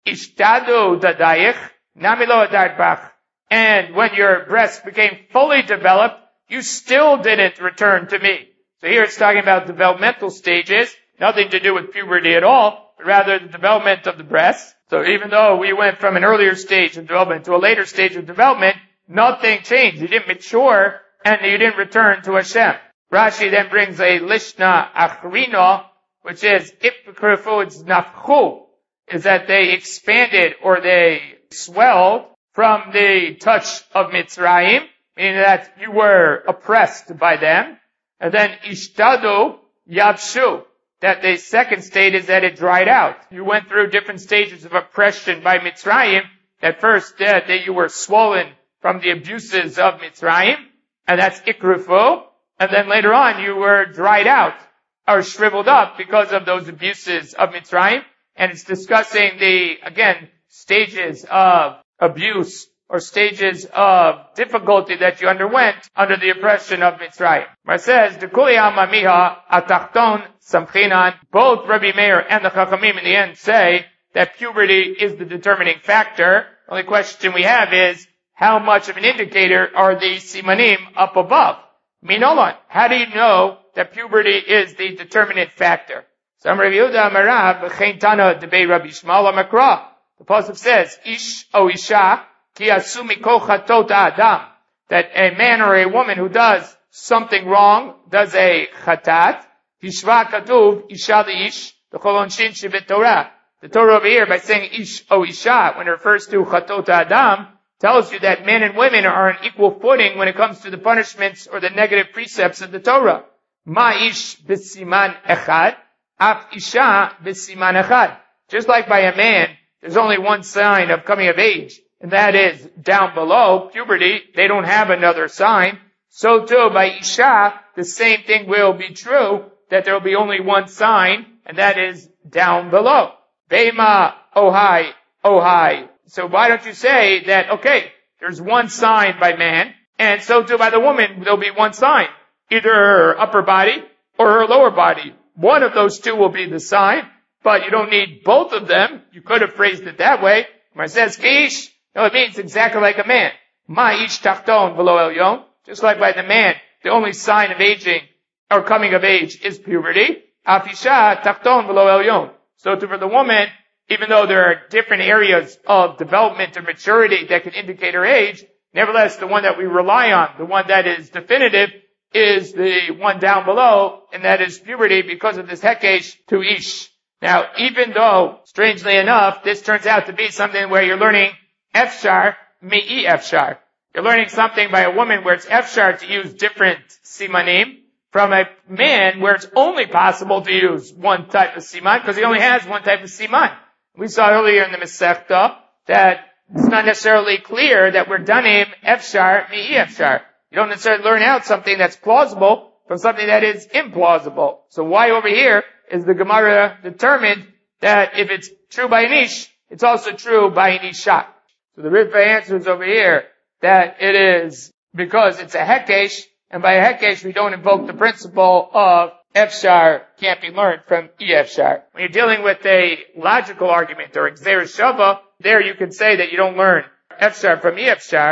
Ishtadu dadayich nami lo adart bach. And when your breasts became fully developed, you still didn't return to me. So here it's talking about developmental stages, nothing to do with puberty at all, but rather the development of the breasts. So even though we went from an earlier stage of development to a later stage of development, nothing changed. You didn't mature, and you didn't return to Hashem. Rashi then brings a Lishna Achrino, which is, Ipkrufu, it's Nafchu, is that they expanded or they swelled from the touch of Mitzrayim, meaning that you were oppressed by them. And then Ishtadu Yabshu, that the second state is that it dried out. You went through different stages of oppression by Mitzrayim. At first, that, that you were swollen from the abuses of Mitzrayim, and that's Ikrufu, and then later on you were dried out, or shriveled up because of those abuses of Mitzrayim, and it's discussing the, again, stages of abuse, or stages of difficulty that you underwent under the oppression of Mitzrayim. Where it says, Dekuli Amamiha Atachton Samchinan, both Rabbi Meir and the Chachamim in the end say that puberty is the determining factor. The only question we have is, how much of an indicator are the simanim up above? Minolan, how do you know that puberty is the determinant factor? Some Rabbi Yehuda Amarav, B'chein Tana Debei Rabbi Yishmael HaMakra. The pasuk says, Ish o Isha ki asu mikol chatot ha'adam. That a man or a woman who does something wrong, does a chatat, Hishva katuv Isha li'ish, B'chol onshin shebet Torah. The Torah over here, by saying Ish o Isha, when it refers to chatot ha'adam, tells you that men and women are on equal footing when it comes to the punishments or the negative precepts of the Torah. Ma'ish b'siman echad, af isha b'siman echad. Just like by a man, there's only one sign of coming of age, and that is down below, puberty. They don't have another sign. So too, by isha, the same thing will be true, that there will be only one sign, and that is down below. Bema ohai, ohai. So why don't you say that, okay, there's one sign by man, and so too by the woman, there'll be one sign. Either her upper body or her lower body. One of those two will be the sign, but you don't need both of them. You could have phrased it that way. When it says kish, no, it means exactly like a man. Ma ish tachton v'lo elyon. Just like by the man, the only sign of aging or coming of age is puberty. Afisha tachton v'lo elyon. So too for the woman, even though there are different areas of development or maturity that can indicate her age, nevertheless, the one that we rely on, the one that is definitive, is the one down below, and that is puberty because of this hekesh to ish. Now, even though, strangely enough, this turns out to be something where you're learning efshar, mi'i efshar. You're learning something by a woman where it's efshar to use different simanim, from a man where it's only possible to use one type of siman, because he only has one type of siman. We saw earlier in the Masechta that it's not necessarily clear that we're danim efshar mi'i efshar. You don't necessarily learn out something that's plausible from something that is implausible. So why over here is the Gemara determined that if it's true by an ish, it's also true by an isha? So the Ritva answers over here that it is because it's a hekesh, and by a hekesh we don't invoke the principle of efshar can't be learned from e-efshar. When you're dealing with a logical argument or exer shava, there you can say that you don't learn efshar from e-efshar.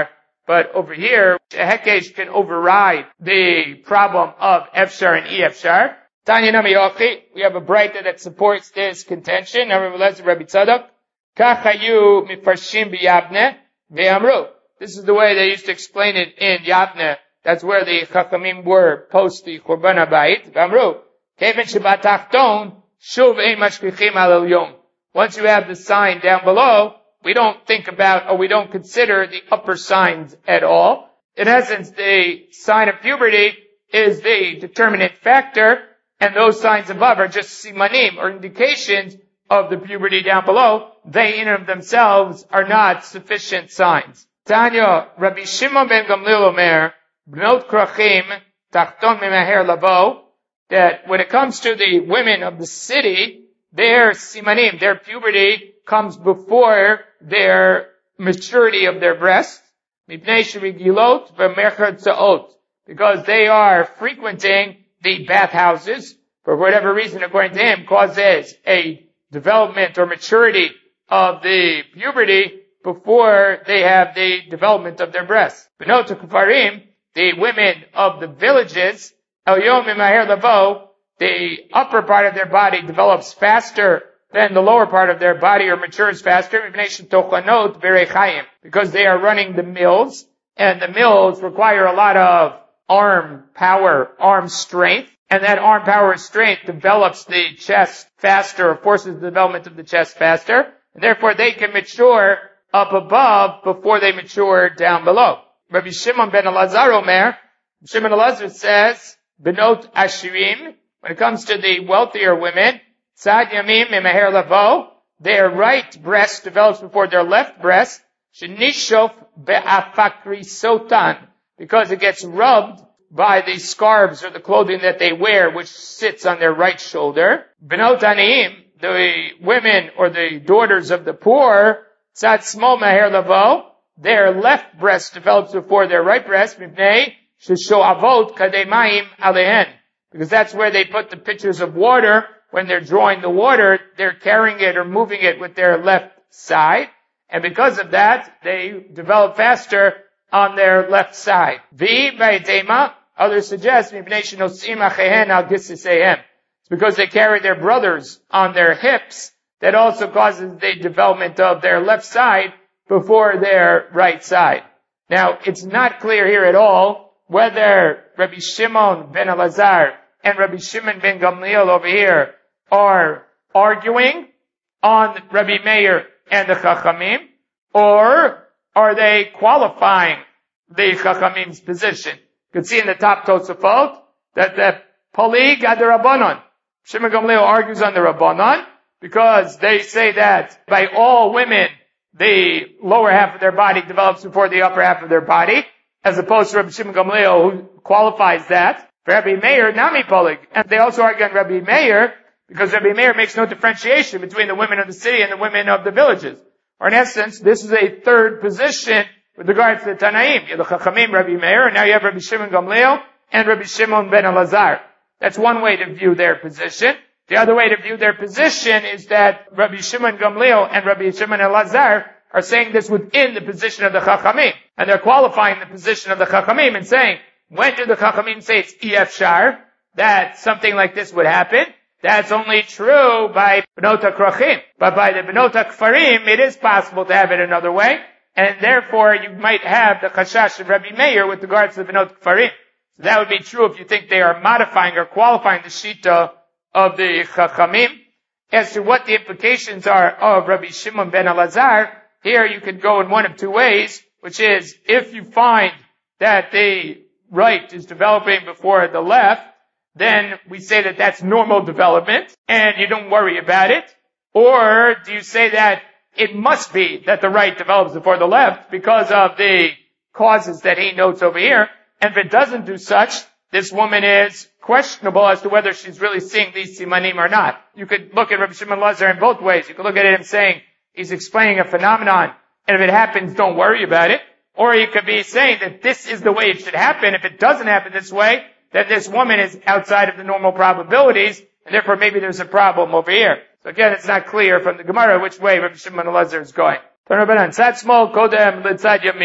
But over here, Hekesh can override the problem of Efshar and E-Efshar. Tanya Nami Yochi, we have a Braita that supports this contention. Nevertheless, Rabbi Tzadok, Kachayu mifarshim b'Yavne ve'amru. This is the way they used to explain it in Yavne. That's where the Chachamim were post the Churban HaBayit. Ve'amru, Keven shebatachton, shuv ein mashkichim al elyon. Once you have the sign down below, we don't think about, or we don't consider the upper signs at all. In essence, the sign of puberty is the determinant factor, and those signs above are just simanim, or indications of the puberty down below. They in and of themselves are not sufficient signs. Tanya, Rabbi Shimon ben Gamliel Omer, Bnot Krachim, Tachton Memaher Lavo, that when it comes to the women of the city, their simanim, their puberty, comes before their maturity of their breasts, because they are frequenting the bathhouses, for whatever reason, according to him, causes a development or maturity of the puberty before they have the development of their breasts. The women of the villages, the upper part of their body develops faster than the lower part of their body, or matures faster, because they are running the mills, and the mills require a lot of arm power, arm strength, and that arm power and strength develops the chest faster, or forces the development of the chest faster, and therefore they can mature up above before they mature down below. Rabbi Shimon ben Elazar Omer, Shimon Elazar says, Benot Ashirim, when it comes to the wealthier women, Tzad Yamim Meher Lavo, their right breast develops before their left breast, Shenishof Be'afakri Sotan, because it gets rubbed by the scarves or the clothing that they wear, which sits on their right shoulder. Benot Aniim, the women or the daughters of the poor, Tzad Smo Meher Lavo, their left breast develops before their right breast, Mipnei Sheshoavot Kademaim Alehen, because that's where they put the pitchers of water. When they're drawing the water, they're carrying it or moving it with their left side. And because of that, they develop faster on their left side. Others suggest, it's because they carry their brothers on their hips that also causes the development of their left side before their right side. Now, it's not clear here at all whether Rabbi Shimon ben Elazar and Rabbi Shimon ben Gamliel over here are arguing on Rabbi Meir and the Chachamim, or are they qualifying the Chachamim's position? You can see in the top Tosafot that the Polig ad Rabbanon. Shimon Gamliel argues on the Rabbanon because they say that by all women, the lower half of their body develops before the upper half of their body, as opposed to Rabbi Shimon Gamliel, who qualifies that. For Rabbi Meir, Nami Polig. And they also argue on Rabbi Meir, because Rabbi Meir makes no differentiation between the women of the city and the women of the villages. Or in essence, this is a third position with regard to the Tanaim. You have the Chachamim, Rabbi Meir, and now you have Rabbi Shimon Gamliel and Rabbi Shimon ben Elazar. That's one way to view their position. The other way to view their position is that Rabbi Shimon Gamliel and Rabbi Shimon Elazar are saying this within the position of the Chachamim. And they're qualifying the position of the Chachamim and saying, when do the Chachamim say it's E-Efshar, that something like this would happen? That's only true by Benot HaKrachim. But by the Benot HaKfarim, it is possible to have it another way. And therefore, you might have the Chashash of Rabbi Meir with regards to the Benot HaKfarim. So that would be true if you think they are modifying or qualifying the Shita of the Chachamim. As to what the implications are of Rabbi Shimon ben Elazar, here you could go in one of two ways, which is, if you find that the right is developing before the left, then we say that that's normal development, and you don't worry about it. Or do you say that it must be that the right develops before the left because of the causes that he notes over here? And if it doesn't do such, this woman is questionable as to whether she's really seeing these simanim or not. You could look at Rabbi Shimon Elazar in both ways. You could look at him saying he's explaining a phenomenon, and if it happens, don't worry about it. Or you could be saying that this is the way it should happen. If it doesn't happen this way, that this woman is outside of the normal probabilities, and therefore maybe there's a problem over here. So again, it's not clear from the Gemara which way Rabbi Shimon Elazar is going.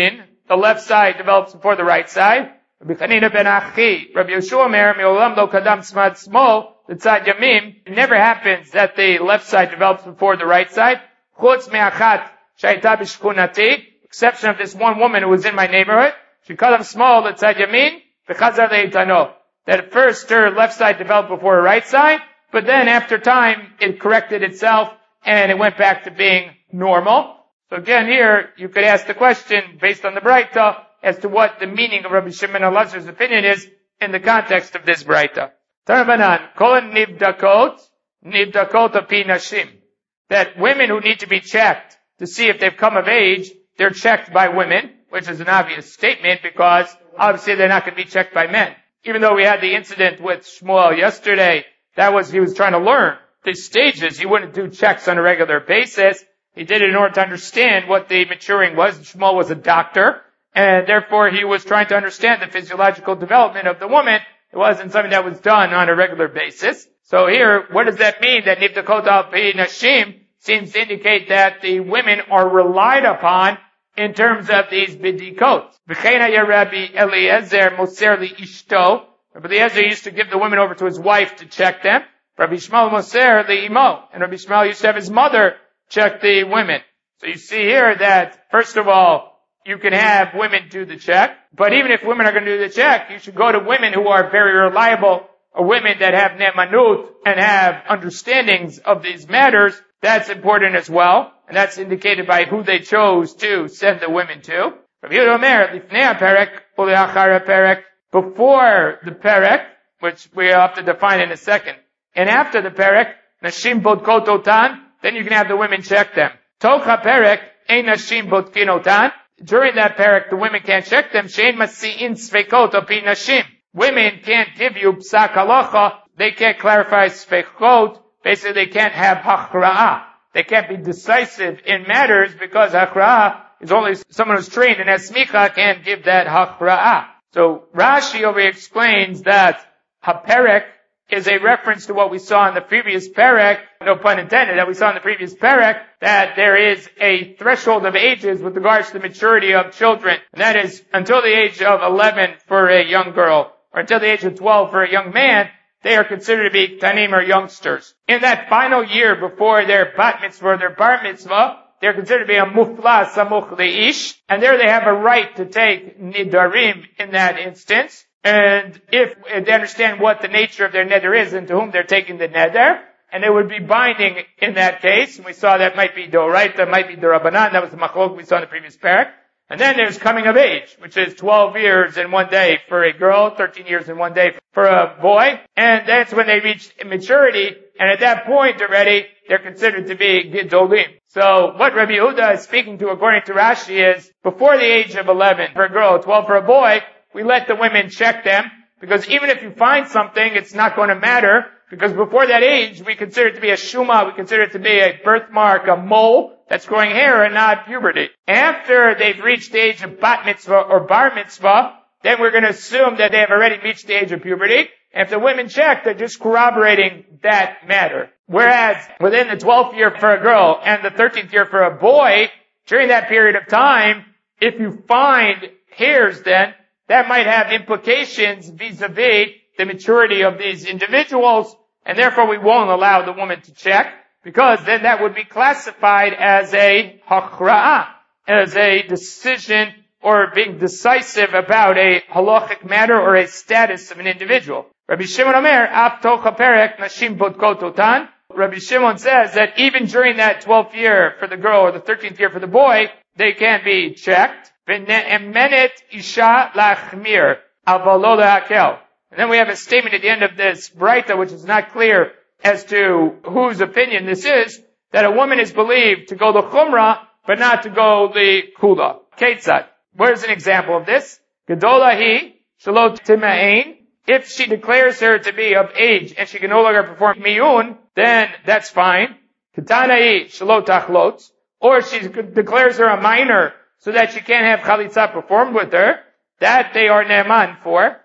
the left side develops before the right side. Rabbi Chanina ben Achi, Rabbi Yeshua Omer, Me'olam lo kadam tzad smol, the tzad yamim. It never happens that the left side develops before the right side. Chutz me'achat shayta b'shkunati, exception of this one woman who was in my neighborhood. She kadam smol, the tzad yamin, v'chazar le'itano. That at first her left side developed before her right side, but then after time it corrected itself and it went back to being normal. So again here, you could ask the question based on the Braita as to what the meaning of Rabbi Shimon Elazar's opinion is in the context of this Braita. Tarabanan, kol nivdakot, nivdakot api nashim. That women who need to be checked to see if they've come of age, they're checked by women, which is an obvious statement because obviously they're not going to be checked by men. Even though we had the incident with Shmuel yesterday, that was, he was trying to learn these stages. He wouldn't do checks on a regular basis. He did it in order to understand what the maturing was. Shmuel was a doctor, and therefore he was trying to understand the physiological development of the woman. It wasn't something that was done on a regular basis. So here, what does that mean? That nivdakot al pi nashim seems to indicate that the women are relied upon in terms of these bidikot. V'chein haya Rabbi Eliezer moser li ishto. Rabbi Eliezer used to give the women over to his wife to check them. Rabbi Shmuel moser li imo. And Rabbi Shmuel used to have his mother check the women. So you see here that, first of all, you can have women do the check, but even if women are going to do the check, you should go to women who are very reliable, or women that have ne'emanut and have understandings of these matters. That's important as well, and that's indicated by who they chose to send the women to. Rabbi Yehuda Omer, lifnei perek uleachar perek, before the perek, which we have to define in a second, and after the perek, nashim bodkot otan, then you can have the women check them. Tocha perek, ein nashim bodkin otan. During that perek, the women can't check them. Shein masi'in svekot opi nashim. Women can't give you psak halacha. They can't clarify svekot. Basically, they can't have hachra'ah. They can't be decisive in matters because hachra'ah is only someone who's trained and has smicha can't give that hachra'ah. So Rashi over here explains that haperek is a reference to what we saw in the previous perek, no pun intended, that we saw in the previous perek, that there is a threshold of ages with regards to the maturity of children. And that is until the age of eleven for a young girl, or until the age of twelve for a young man, they are considered to be tanim or youngsters. In that final year before their bat mitzvah or their bar mitzvah, they're considered to be a mufla samuch leish, and there they have a right to take nidarim in that instance. And if they understand what the nature of their neder is and to whom they're taking the neder, and they would be binding in that case, and we saw that might be doraita, might be dorabanan, that was the machlok we saw in the previous parak. And then there's coming of age, which is twelve years in one day for a girl, thirteen years in one day for a boy, and that's when they reach maturity, and at that point already, they're considered to be gidolim. So what Rabbi Yehuda is speaking to according to Rashi is, before the age of eleven for a girl, twelve for a boy, we let the women check them, because even if you find something, it's not going to matter, because before that age, we consider it to be a shuma, we consider it to be a birthmark, a mole that's growing hair and not puberty. After they've reached the age of bat mitzvah or bar mitzvah, then we're going to assume that they have already reached the age of puberty. And if the women check, they're just corroborating that matter. Whereas within the twelfth year for a girl and the thirteenth year for a boy, during that period of time, if you find hairs then, that might have implications vis-a-vis the maturity of these individuals, and therefore we won't allow the woman to check, because then that would be classified as a hachra'ah, as a decision or being decisive about a halachic matter or a status of an individual. Rabbi Shimon Omer, af tocha perek nashim bodkot otan. Rabbi Shimon says that even during that twelfth year for the girl or the thirteenth year for the boy, they can be checked. V'ne'emenet isha lachmir avalo lehakel. And then we have a statement at the end of this Braita, which is not clear as to whose opinion this is, that a woman is believed to go the chumrah, but not to go the kula. Ketzad. Where's an example of this? Gedola hi, shalot tima'ain. If she declares her to be of age and she can no longer perform miyun, then that's fine. Ketana hi, shalot achlot. Or she declares her a minor so that she can't have chalitza performed with her. That they are ne'eman for.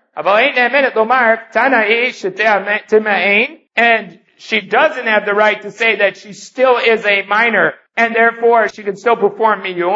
And she doesn't have the right to say that she still is a minor, and therefore she can still perform miyun.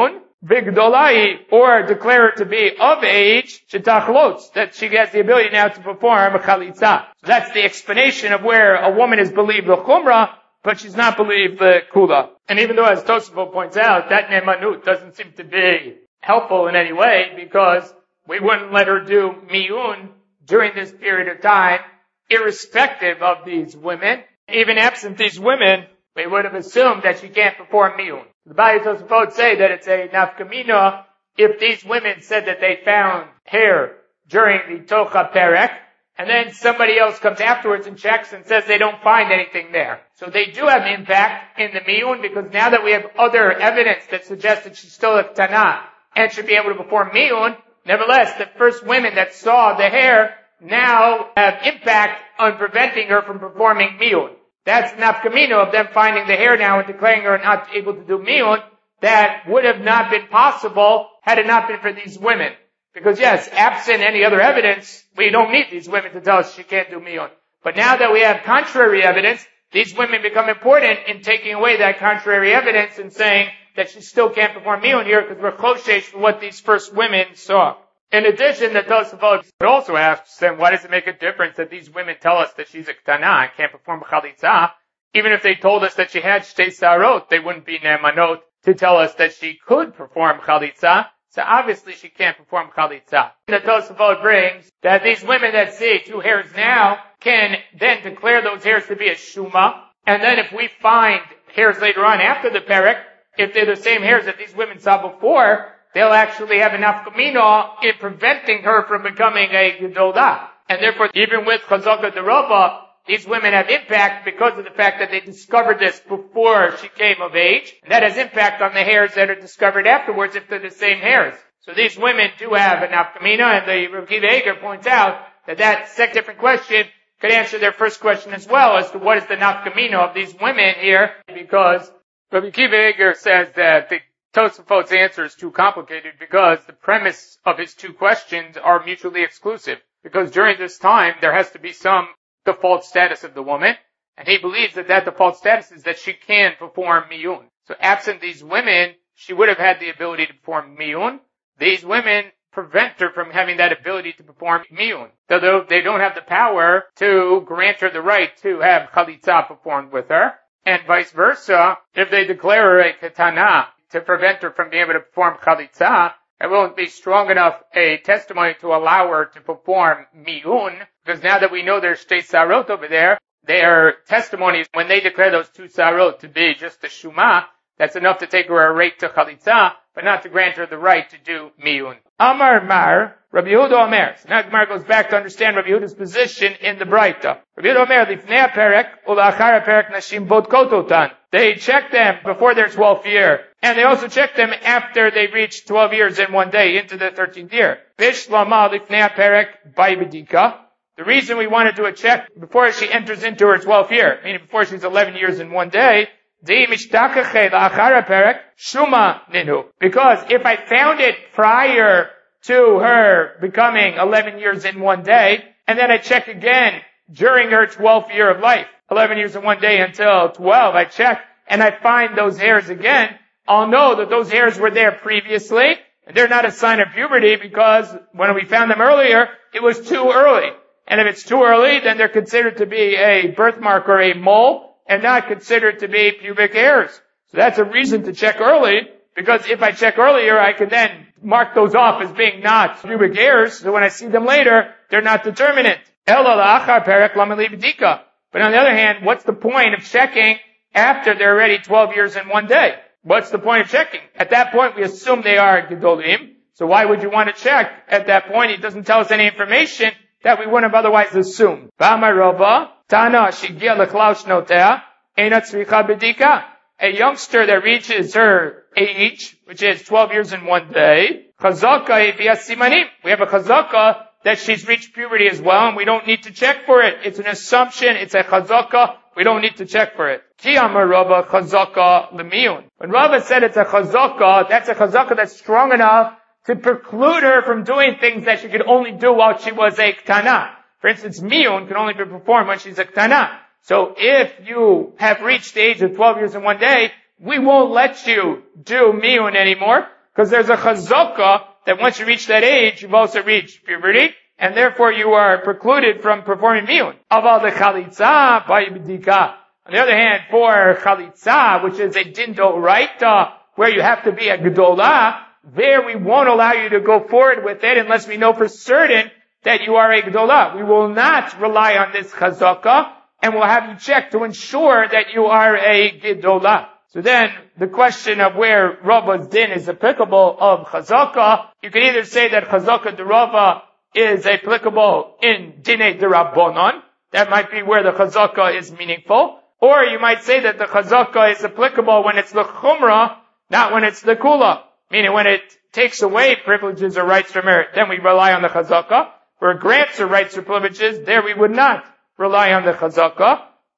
Vigdolai, or declare her to be of age, shetachlotz, that she has the ability now to perform a chalitza. So that's the explanation of where a woman is believed the chumrah, but she's not believed the kula. And even though, as Tosafot points out, that nemanut doesn't seem to be helpful in any way, because we wouldn't let her do miyun during this period of time, irrespective of these women. Even absent these women, we would have assumed that she can't perform miyun. The Bali Tosafot say that it's a nafkamina if these women said that they found hair during the Tocha Perek, and then somebody else comes afterwards and checks and says they don't find anything there. So they do have impact in the miyun, because now that we have other evidence that suggests that she's still a ktana and should be able to perform miyun, nevertheless, the first women that saw the hair now have impact on preventing her from performing miyun. That's nafkamino of them finding the hair now and declaring her not able to do miyun. That would have not been possible had it not been for these women. Because yes, absent any other evidence, we don't need these women to tell us she can't do miyun. But now that we have contrary evidence, these women become important in taking away that contrary evidence and saying that she still can't perform miyun here because we're choshesh for what these first women saw. In addition, the Tosafot also asks them, why does it make a difference that these women tell us that she's a ktana and can't perform a chalitza? Even if they told us that she had shtei sarot, they wouldn't be ne'emanot to tell us that she could perform chalitza. So obviously she can't perform chalitza. The Tosafot brings that these women that see two hairs now can then declare those hairs to be a shuma. And then if we find hairs later on after the perek, if they're the same hairs that these women saw before, they'll actually have an nafkamina in preventing her from becoming a gedolah. And therefore, even with chazaka derova, these women have impact because of the fact that they discovered this before she came of age. And that has impact on the hairs that are discovered afterwards if they're the same hairs. So these women do have a nafkamina, and the Rav Akiva Eiger points out that that second different question could answer their first question as well as to what is the nafkamina of these women here, because Rav Akiva Eiger says that the Tosafot's answer is too complicated because the premise of his two questions are mutually exclusive. Because during this time, there has to be some default status of the woman, and he believes that that default status is that she can perform miyun. So absent these women, she would have had the ability to perform miyun. These women prevent her from having that ability to perform miyun. Although they don't have the power to grant her the right to have chalitza performed with her. And vice versa, if they declare her a ketana to prevent her from being able to perform chalitza, it won't be strong enough a testimony to allow her to perform miyun, because now that we know there's shtei sarot over there, their testimonies, when they declare those two sarot to be just a shuma, that's enough to take her a rate to chalitza, but not to grant her the right to do miyun. Amar Mar, Rabbi Yehuda Omer. So now Gemara goes back to understand Rabbi Yehuda's position in the Braita. Rabbi Yehuda Omer, lifnei perek, ulachar perek nashim bodkot otan. They check them before their twelfth year, and they also check them after they reach twelve years in one day, into the thirteenth year. Bishlama lifnei perek baibedika. The reason we want to do a check before she enters into her twelfth year, meaning before she's eleven years in one day, because if I found it prior to her becoming eleven years in one day, and then I check again during her twelfth year of life, eleven years in one day until twelve, I check, and I find those hairs again, I'll know that those hairs were there previously, and they're not a sign of puberty because when we found them earlier, it was too early. And if it's too early, then they're considered to be a birthmark or a mole, and not considered to be pubic hairs. So that's a reason to check early, because if I check earlier, I can then mark those off as being not pubic hairs, so when I see them later, they're not determinate. But on the other hand, what's the point of checking after they're already twelve years in one day? What's the point of checking? At that point, we assume they are gedolim, so why would you want to check at that point? He doesn't tell us any information that we wouldn't have otherwise assumed. Tana shigia leklaus notea ena tzricha bedika. A youngster that reaches her age, which is twelve years in one day, chazaka ifias simanim. We have a chazaka that she's reached puberty as well, and we don't need to check for it. It's an assumption. It's a chazaka. We don't need to check for it. Ki amar Rava chazaka lemiyun. When Rava said it's a chazaka, that's a chazaka that's strong enough to preclude her from doing things that she could only do while she was a ktana. For instance, miyun can only be performed when she's a ktana. So if you have reached the age of twelve years in one day, we won't let you do miyun anymore, Because there's a chazaka that once you reach that age, you've also reached puberty, and therefore you are precluded from performing miyun. Aval de chalitza b'yibdika. On the other hand, for chalitza, which is a din d'oraita, where you have to be a gedolah, there we won't allow you to go forward with it unless we know for certain that you are a gedolah. We will not rely on this chazaka, and we'll have you check to ensure that you are a gedolah. So then, the question of where Rava's din is applicable of chazaka, you can either say that chazaka de Rava is applicable in Dinei de Rabbanon. That might be where the chazaka is meaningful. Or you might say that the chazaka is applicable when it's the chumrah, not when it's the kula. Meaning when it takes away privileges or rights from merit, then we rely on the chazaka. Where it grants or rights or privileges, there we would not rely on the chazaka.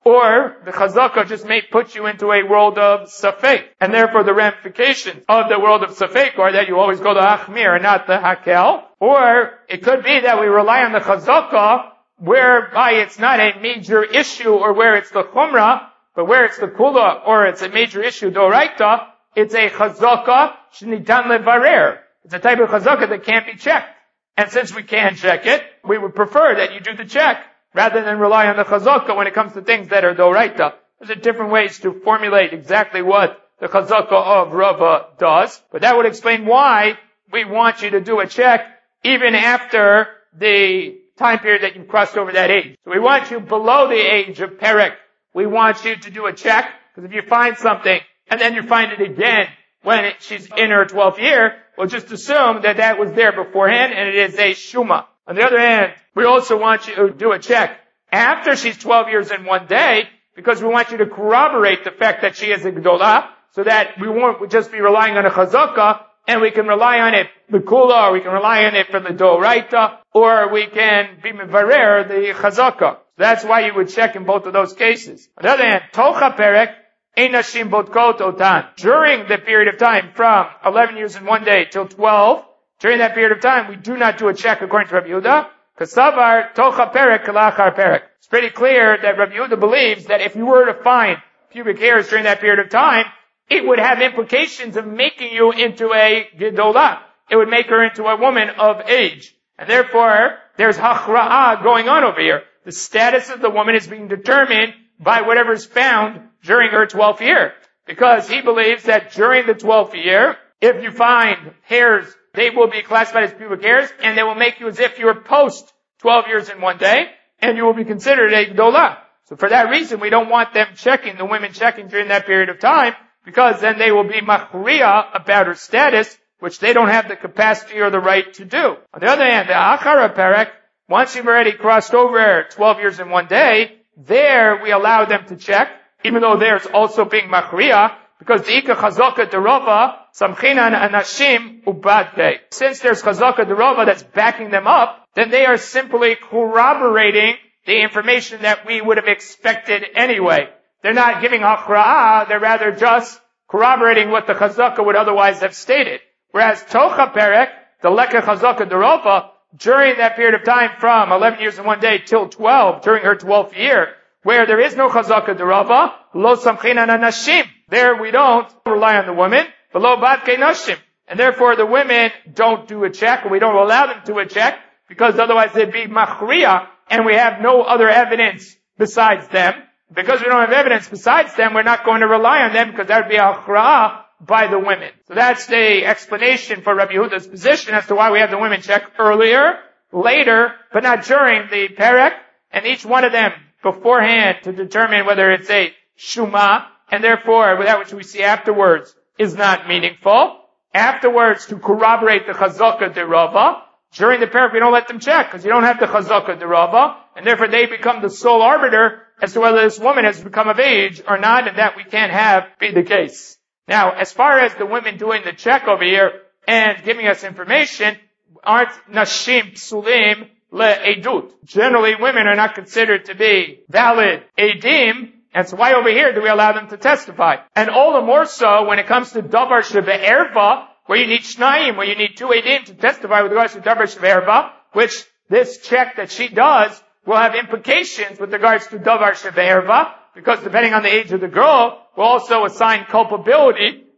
Or the chazaka just may put you into a world of safek. And therefore the ramifications of the world of safek are that you always go to achmir and not the hakel. Or it could be that we rely on the chazaka whereby it's not a major issue or where it's the chumrah, but where it's the kula or it's a major issue, doraita, it's a chazaka shenitan levarer. It's a type of chazaka that can't be checked. And since we can check it, we would prefer that you do the check rather than rely on the chazaka when it comes to things that are doraita. There's different ways to formulate exactly what the chazaka of Rava does, but that would explain why we want you to do a check even after the time period that you've crossed over that age. So we want you below the age of perek. We want you to do a check, because if you find something and then you find it again when it, she's in her twelfth year, we'll just assume that that was there beforehand and it is a shuma. On the other hand, we also want you to do a check after she's twelve years and one day, because we want you to corroborate the fact that she is a gedolah, so that we won't just be relying on a chazaka, and we can rely on it the kula, or we can rely on it for the doraita, or we can be mevarer the chazaka. That's why you would check in both of those cases. On the other hand, tocha perek ein nashim bodkot otan. During the period of time from eleven years and one day till twelve, during that period of time, we do not do a check according to Rabbi Yehuda. Kasavar tocha perek kalachar perek. It's pretty clear that Rabbi Yehuda believes that if you were to find pubic hairs during that period of time, it would have implications of making you into a gedolah. It would make her into a woman of age. And therefore, there's hachra'ah going on over here. The status of the woman is being determined by whatever is found during her twelfth year. Because he believes that during the twelfth year, if you find hairs, they will be classified as pubic hairs, and they will make you as if you were post twelve years in one day, and you will be considered a gedolah. So for that reason, we don't want them checking, the women checking during that period of time, because then they will be machriya about her status, which they don't have the capacity or the right to do. On the other hand, the achara perek, once you've already crossed over twelve years in one day, there we allow them to check, even though there's also being machriya, because the ika chazaka derova, samchinan anashim ubadke. Since there's chazaka derova that's backing them up, then they are simply corroborating the information that we would have expected anyway. They're not giving achra'ah, they're rather just corroborating what the chazaka would otherwise have stated. Whereas tocha perek, the leka chazaka derova, during that period of time from eleven years and one day till twelve, during her twelfth year, where there is no chazaka derova, lo samchinan anashim. There we don't rely on the women, but lo badke nashim. And therefore the women don't do a check, or we don't allow them to do a check, because otherwise they'd be machriya, and we have no other evidence besides them. Because we don't have evidence besides them, we're not going to rely on them, because that would be achra'ah by the women. So that's the explanation for Rabbi Yehuda's position as to why we have the women check earlier, later, but not during the perek, and each one of them beforehand to determine whether it's a shuma, and therefore that which we see afterwards is not meaningful. Afterwards, to corroborate the chazaka derava, during the perek we don't let them check, because you don't have the chazaka derava, and therefore they become the sole arbiter as to whether this woman has become of age or not, and that we can't have be the case. Now, as far as the women doing the check over here and giving us information, aren't nashim psulim le'edut. Generally, women are not considered to be valid edim, and so why over here do we allow them to testify? And all the more so when it comes to davar shebe'erva, where you need shnayim, where you need two edim to testify with regards to davar shebe'erva, which this check that she does will have implications with regards to davar shebe'erva, because depending on the age of the girl, we'll also assign culpability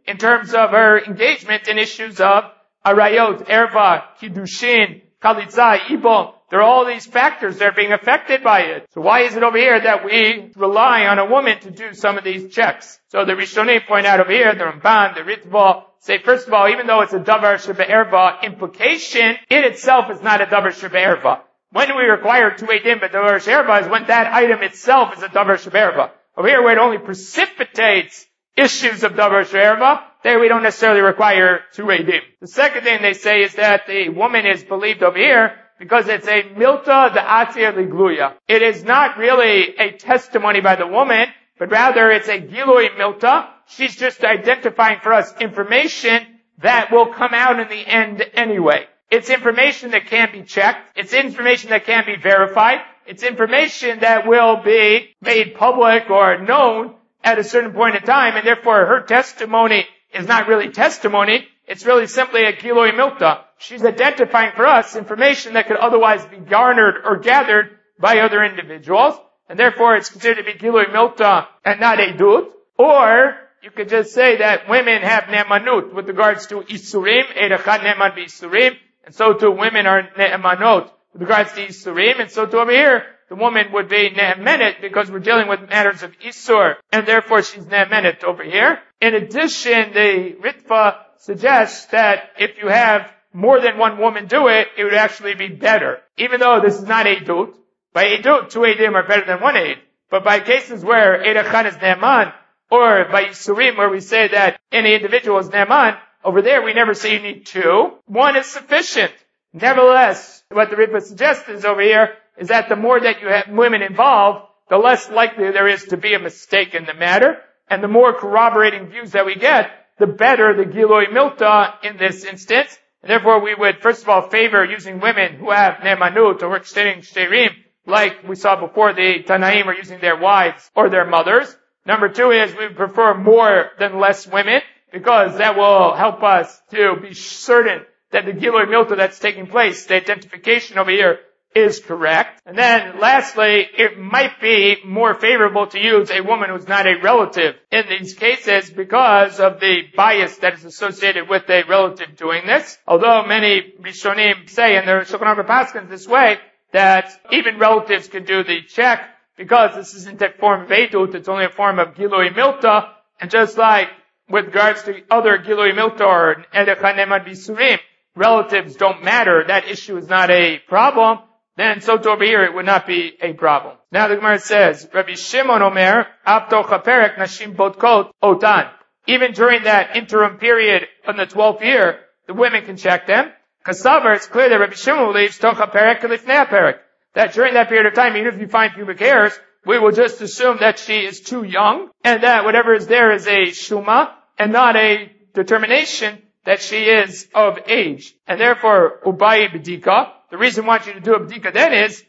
in terms of her engagement in issues of arayot, erva, kiddushin, chalitza, ibum. There are all these factors that are being affected by it. So why is it over here that we rely on a woman to do some of these checks? So the Rishonim point out over here, the Ramban, the Ritva, say first of all, even though it's a davar shebe'erva implication, it itself is not a davar shebe'erva. When do we require two eidim but davar shebe'erva is when that item itself is a davar shebe'erva. Over here where it only precipitates issues of davar shebe'erva, there we don't necessarily require two eidim. The second thing they say is that the woman is believed over here because it's a milta da'atia ligluya. It is not really a testimony by the woman, but rather it's a gilui milta. She's just identifying for us information that will come out in the end anyway. It's information that can be checked. It's information that can be verified. It's information that will be made public or known at a certain point in time, and therefore her testimony is not really testimony. It's really simply a gilui milta. She's identifying for us information that could otherwise be garnered or gathered by other individuals, and therefore it's considered to be gilui milta and not edut. Or you could just say that women have ne'emanut with regards to isurim, erechad ne'eman b'isurim, and so too women are ne'emanot with regards to isurim, and so too over here the woman would be ne'emenet because we're dealing with matters of isur, and therefore she's ne'emenet over here. In addition, the Ritva suggests that if you have more than one woman do it, it would actually be better. Even though this is not edut, by edut, two edim are better than one eid. But by cases where eid echad is ne'eman, or by Yisurim where we say that any individual is ne'eman, over there we never say you need two. One is sufficient. Nevertheless, what the Ritva suggests is over here is that the more that you have women involved, the less likely there is to be a mistake in the matter, and the more corroborating views that we get, the better the gilui milta in this instance. And therefore we would first of all favor using women who have ne'emanut or extending sheirim, like we saw before the Tanaim are using their wives or their mothers. Number two is we would prefer more than less women, because that will help us to be certain that the gilui milta that's taking place, the identification over here, is correct. And then lastly, it might be more favorable to use a woman who's not a relative in these cases because of the bias that is associated with a relative doing this. Although many Rishonim say, and there are Shulchan Aruch Paskins this way, that even relatives can do the check because this isn't a form of edut, it's only a form of gilui milta. And just like with regards to other gilui milta or erechad ne'eman b'isurim, relatives don't matter, that issue is not a problem, then so to over here it would not be a problem. Now the Gemara says, Rabbi Shimon Omer, Abto Chaperek Nashim Botkot Otan. Even during that interim period of the twelfth year, the women can check them. Kasavar, it's clear that Rabbi Shimon believes Tocha Perek Lifnei Perek. That during that period of time, even if you find pubic hairs, we will just assume that she is too young, and that whatever is there is a shuma, and not a determination that she is of age. And therefore, Ubayi B'dika, the reason I want you to do a b'dika then is,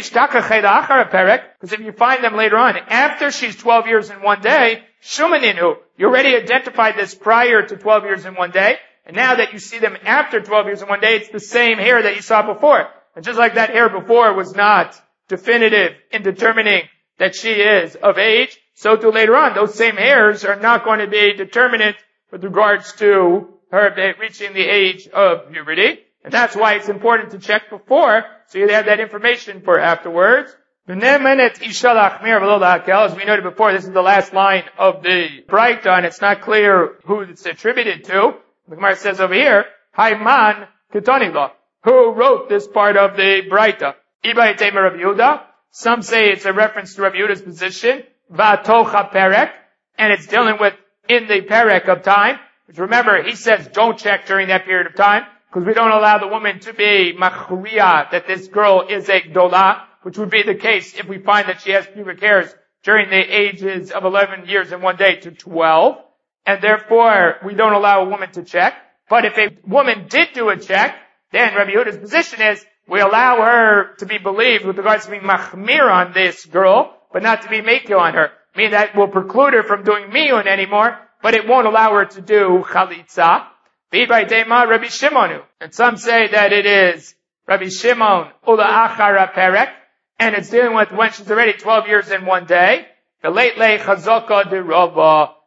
because if you find them later on, after she's twelve years in one day, shumaninu, you already identified this prior to twelve years in one day, and now that you see them after twelve years in one day, it's the same hair that you saw before. And just like that hair before was not definitive in determining that she is of age, so too later on, those same hairs are not going to be determinant with regards to her reaching the age of puberty. And that's why it's important to check before, so you have that information for afterwards. As we noted before, this is the last line of the Braita, and it's not clear who it's attributed to. The Gemara says over here, Hayman Ketonila, who wrote this part of the Braita. Iba Yitema Rabbi Yehuda. Some say it's a reference to Rabbi Yehuda's position, Vatocha Perek, and it's dealing with in the Perek of time. Which remember, he says don't check during that period of time, because we don't allow the woman to be machriya that this girl is a gdola, which would be the case if we find that she has pubic hairs during the ages of eleven years and one day to twelve, and therefore we don't allow a woman to check. But if a woman did do a check, then Rabbi Yehuda's position is we allow her to be believed with regards to being machmir on this girl, but not to be mekil on her. I mean, that will preclude her from doing miyun anymore, but it won't allow her to do chalitza. Rabbi Shimonu. And some say that it is Rabbi Shimon ula achara perek, and it's dealing with when she's already twelve years in one day. The late lay chazaka de rava.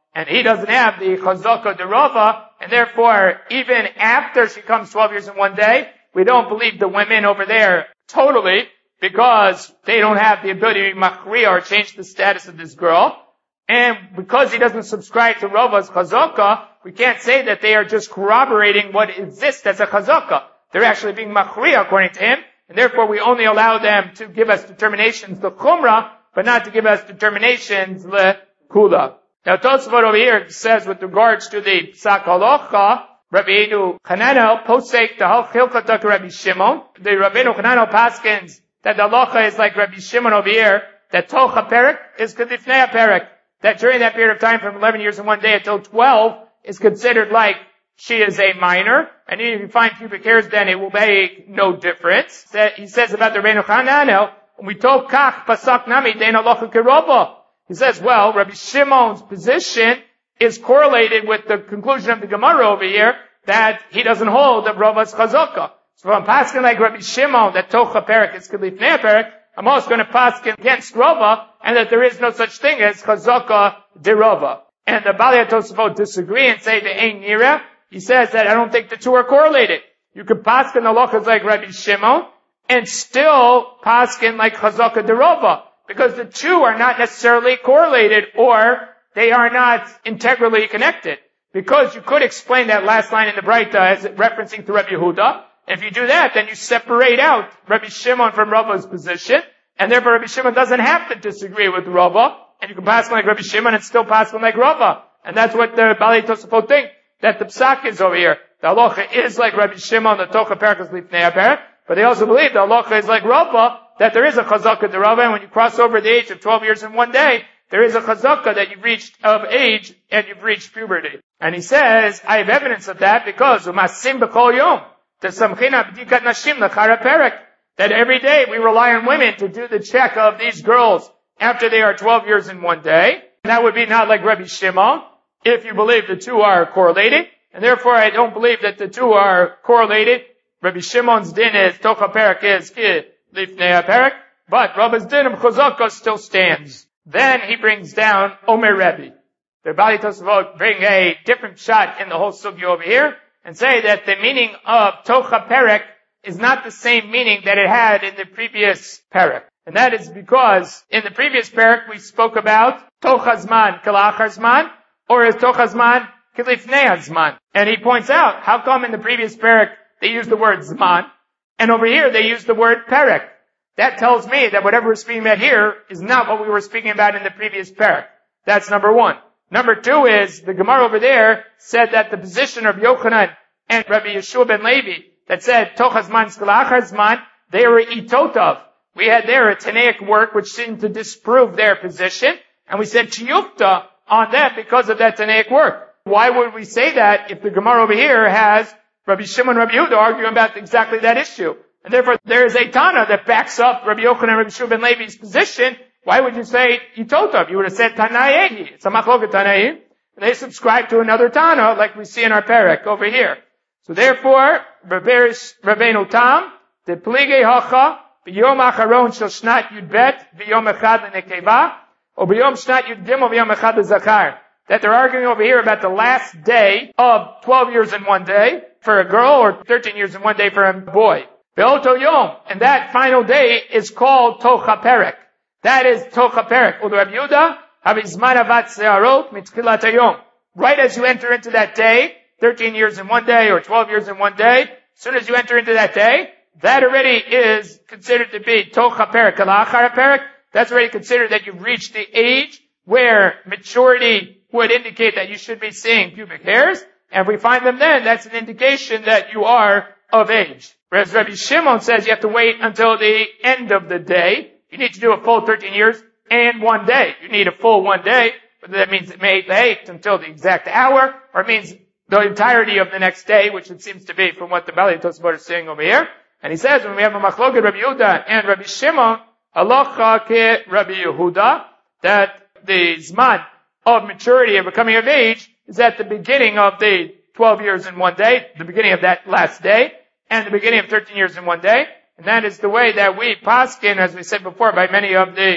and he doesn't have the chazaka derova, and therefore, even after she comes twelve years in one day, we don't believe the women over there totally, because they don't have the ability to be machriya or change the status of this girl. And because he doesn't subscribe to Rava's chazaka, we can't say that they are just corroborating what exists as a chazaka. They're actually being machriya according to him, and therefore we only allow them to give us determinations the chumrah, but not to give us determinations le kula. Now Tosafot over here says with regards to the psak halacha, Rabbeinu Hananel posek the halchilchata Rabbi Shimon. The Rabbeinu Hananel paskins that the halacha is like Rabbi Shimon over here, that tocha perek is kedifnei perek. That during that period of time from eleven years and one day until twelve is considered like she is a minor, and if you find pubic hairs, then it will make no difference. He says about the Rabbeinu Hananel, we told kach pasak nami dein halacha kerova. He says, well, Rabbi Shimon's position is correlated with the conclusion of the Gemara over here that he doesn't hold of Rava's chazaka. So if I'm pasking like Rabbi Shimon that tocha perek is kedifnei perek, I'm also going to paskin against Rava, and that there is no such thing as chazaka derova. And the Balei Tosafot disagree and say the ein nira. He says that I don't think the two are correlated. You could paskin halachas like Rabbi Shimon and still paskin like chazaka derova, because the two are not necessarily correlated, or they are not integrally connected. Because you could explain that last line in the Braita as referencing to Rabbi Yehuda. If you do that, then you separate out Rabbi Shimon from Rava's position, and therefore Rabbi Shimon doesn't have to disagree with Rava, and you can pass like Rabbi Shimon and still pass like Rava. And that's what the Balei Tosafot think, that the psak is over here. The halacha is like Rabbi Shimon, the tocha perek is lifnei perek, but they also believe the halacha is like Rava, that there is a chazaka derava, and when you cross over the age of twelve years in one day, there is a chazaka that you've reached of age, and you've reached puberty. And he says, I have evidence of that because, umasim b'kol yom, that every day we rely on women to do the check of these girls after they are twelve years in one day. And that would be not like Rabbi Shimon, if you believe the two are correlated. And therefore I don't believe that the two are correlated. Rabbi Shimon's din is tocha perek is ki lifnei perek, but Rabbi's din of chazaka still stands. Then he brings down Omer Rebbe. The Balei Tosafot bring a different shot in the whole sugya over here, and say that the meaning of tocha perek is not the same meaning that it had in the previous perek. And that is because in the previous perek we spoke about tocha zman kelachar zman, or is tocha zman kelifnei zman. And he points out, how come in the previous perek they use the word zman, and over here they use the word perek? That tells me that whatever we're speaking about here is not what we were speaking about in the previous perek. That's number one. Number two is, the Gemara over there said that the position of Yochanan and Rabbi Yeshua ben Levi that said, Tocha zman skelachar zman, they were itotav. We had there a Tanaic work which seemed to disprove their position, and we said Chiyukta on that because of that Tanaic work. Why would we say that if the Gemara over here has Rabbi Shimon and Rabbi Yehuda arguing about exactly that issue? And therefore there is a Tana that backs up Rabbi Yochanan and Rabbi Yeshua ben Levi's position. Why would you say Itotav? You would have said Tanayehi. It's a machloket Tanaim. And they subscribe to another Tana like we see in our perek over here. So therefore, Rabbeinu Tam, the Plige Hacha, B'yom Acharon Shel Shnat Yudbet, B'yom Echad Nekeva, or B'yom Shnat Yudgim, or B'yom Echad Zakar. That they're arguing over here about the last day of twelve years in one day for a girl, or thirteen years in one day for a boy. Be'oto Yom. And that final day is called Tocha Perek. That is Tocha Perek. Udu Rabbi Yehuda, Havizman Avat Se'arot Mitchilat Hayom. Right as you enter into that day, thirteen years in one day or twelve years in one day, as soon as you enter into that day, that already is considered to be Tocha Perek. Kalachar Perek, that's already considered that you've reached the age where maturity would indicate that you should be seeing pubic hairs. And if we find them then, that's an indication that you are of age. Whereas Rabbi Shimon says you have to wait until the end of the day. You need to do a full thirteen years and one day. You need a full one day, whether that means it may wait until the exact hour, or it means the entirety of the next day, which it seems to be from what the Balei Tosafot is saying over here. And he says, when we have a machloket Rabbi Yehuda and Rabbi Shimon, halacha ke Rabbi Yehuda, that the zman of maturity of becoming of age is at the beginning of the twelve years in one day, the beginning of that last day, and the beginning of thirteen years in one day. And that is the way that we paskin, as we said before, by many of the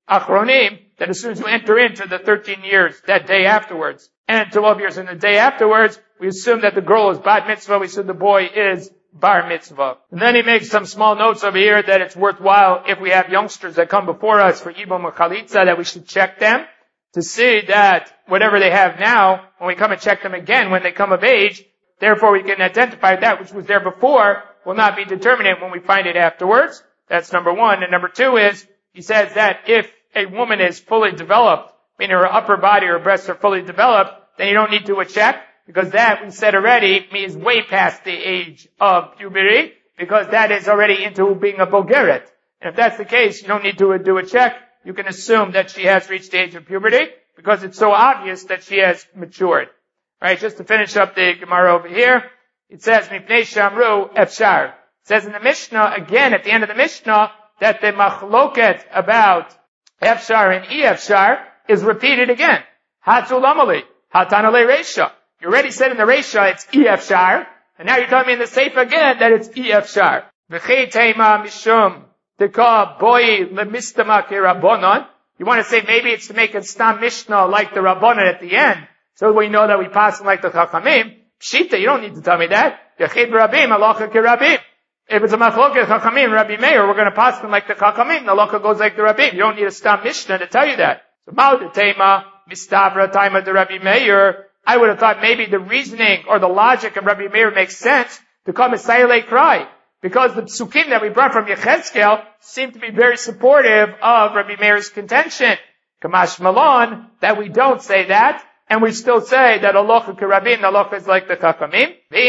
Achronim, that as soon as you enter into the thirteen years, that day afterwards, and twelve years in the day afterwards, we assume that the girl is bat mitzvah, we assume the boy is bar mitzvah. And then he makes some small notes over here that it's worthwhile if we have youngsters that come before us for Ibum or Chalitza, that we should check them to see that whatever they have now, when we come and check them again when they come of age, therefore we can identify that which was there before will not be determinate when we find it afterwards. That's number one. And number two is, he says that if a woman is fully developed, meaning her upper body or breasts are fully developed, then you don't need to do a check, because that, we said already, means way past the age of puberty, because that is already into being a bogeret. And if that's the case, you don't need to do a check. You can assume that she has reached the age of puberty, because it's so obvious that she has matured. Alright, just to finish up the Gemara over here, it says, Mipnei Shamru Efshar. It says in the Mishnah, again at the end of the Mishnah, that the machloket about Efshar and E-Efshar is repeated again. Hatzul Amali, Hatanale Reisha. You already said in the Reisha it's E-Efshar, and now you're telling me in the Sefer again that it's E-Efshar. V'chei Teima Mishum Deka Boi Lemistama Rabbanon. You want to say maybe it's to make a Stam Mishnah like the Rabbanon at the end, so we know that we pass them like the Chachamim. Pshita, you don't need to tell me that. Yechid Rabim, Halacha Kirabim. If it's a Machloket Chachamim, Rabbi Meir, we're going to pass them like the Chachamim. The Halacha goes like the Rabim. You don't need a Stam Mishnah to tell you that. So Ma'od Tema Mistavra Taima de Rabbi Meir. I would have thought maybe the reasoning or the logic of Rabbi Meir makes sense to come as Sayalei Cry, because the psukim that we brought from Yechezkel seem to be very supportive of Rabbi Meir's contention. Kamash Malon, that we don't say that, and we still say that Halacha Kirabim, the Halacha is like the Chachamim.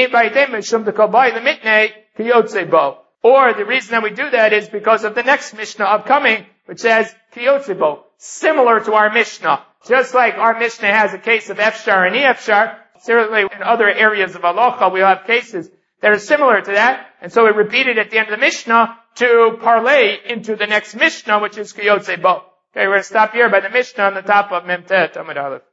Or the reason that we do that is because of the next Mishnah upcoming, which says Kiyotzebo, similar to our Mishnah. Just like our Mishnah has a case of Efshar and E-Efshar, certainly in other areas of Halacha we'll have cases that are similar to that, and so we repeat it at the end of the Mishnah to parlay into the next Mishnah, which is Kiyotzebo. Okay, we're going to stop here by the Mishnah on the top of Memtet Amud Aleph.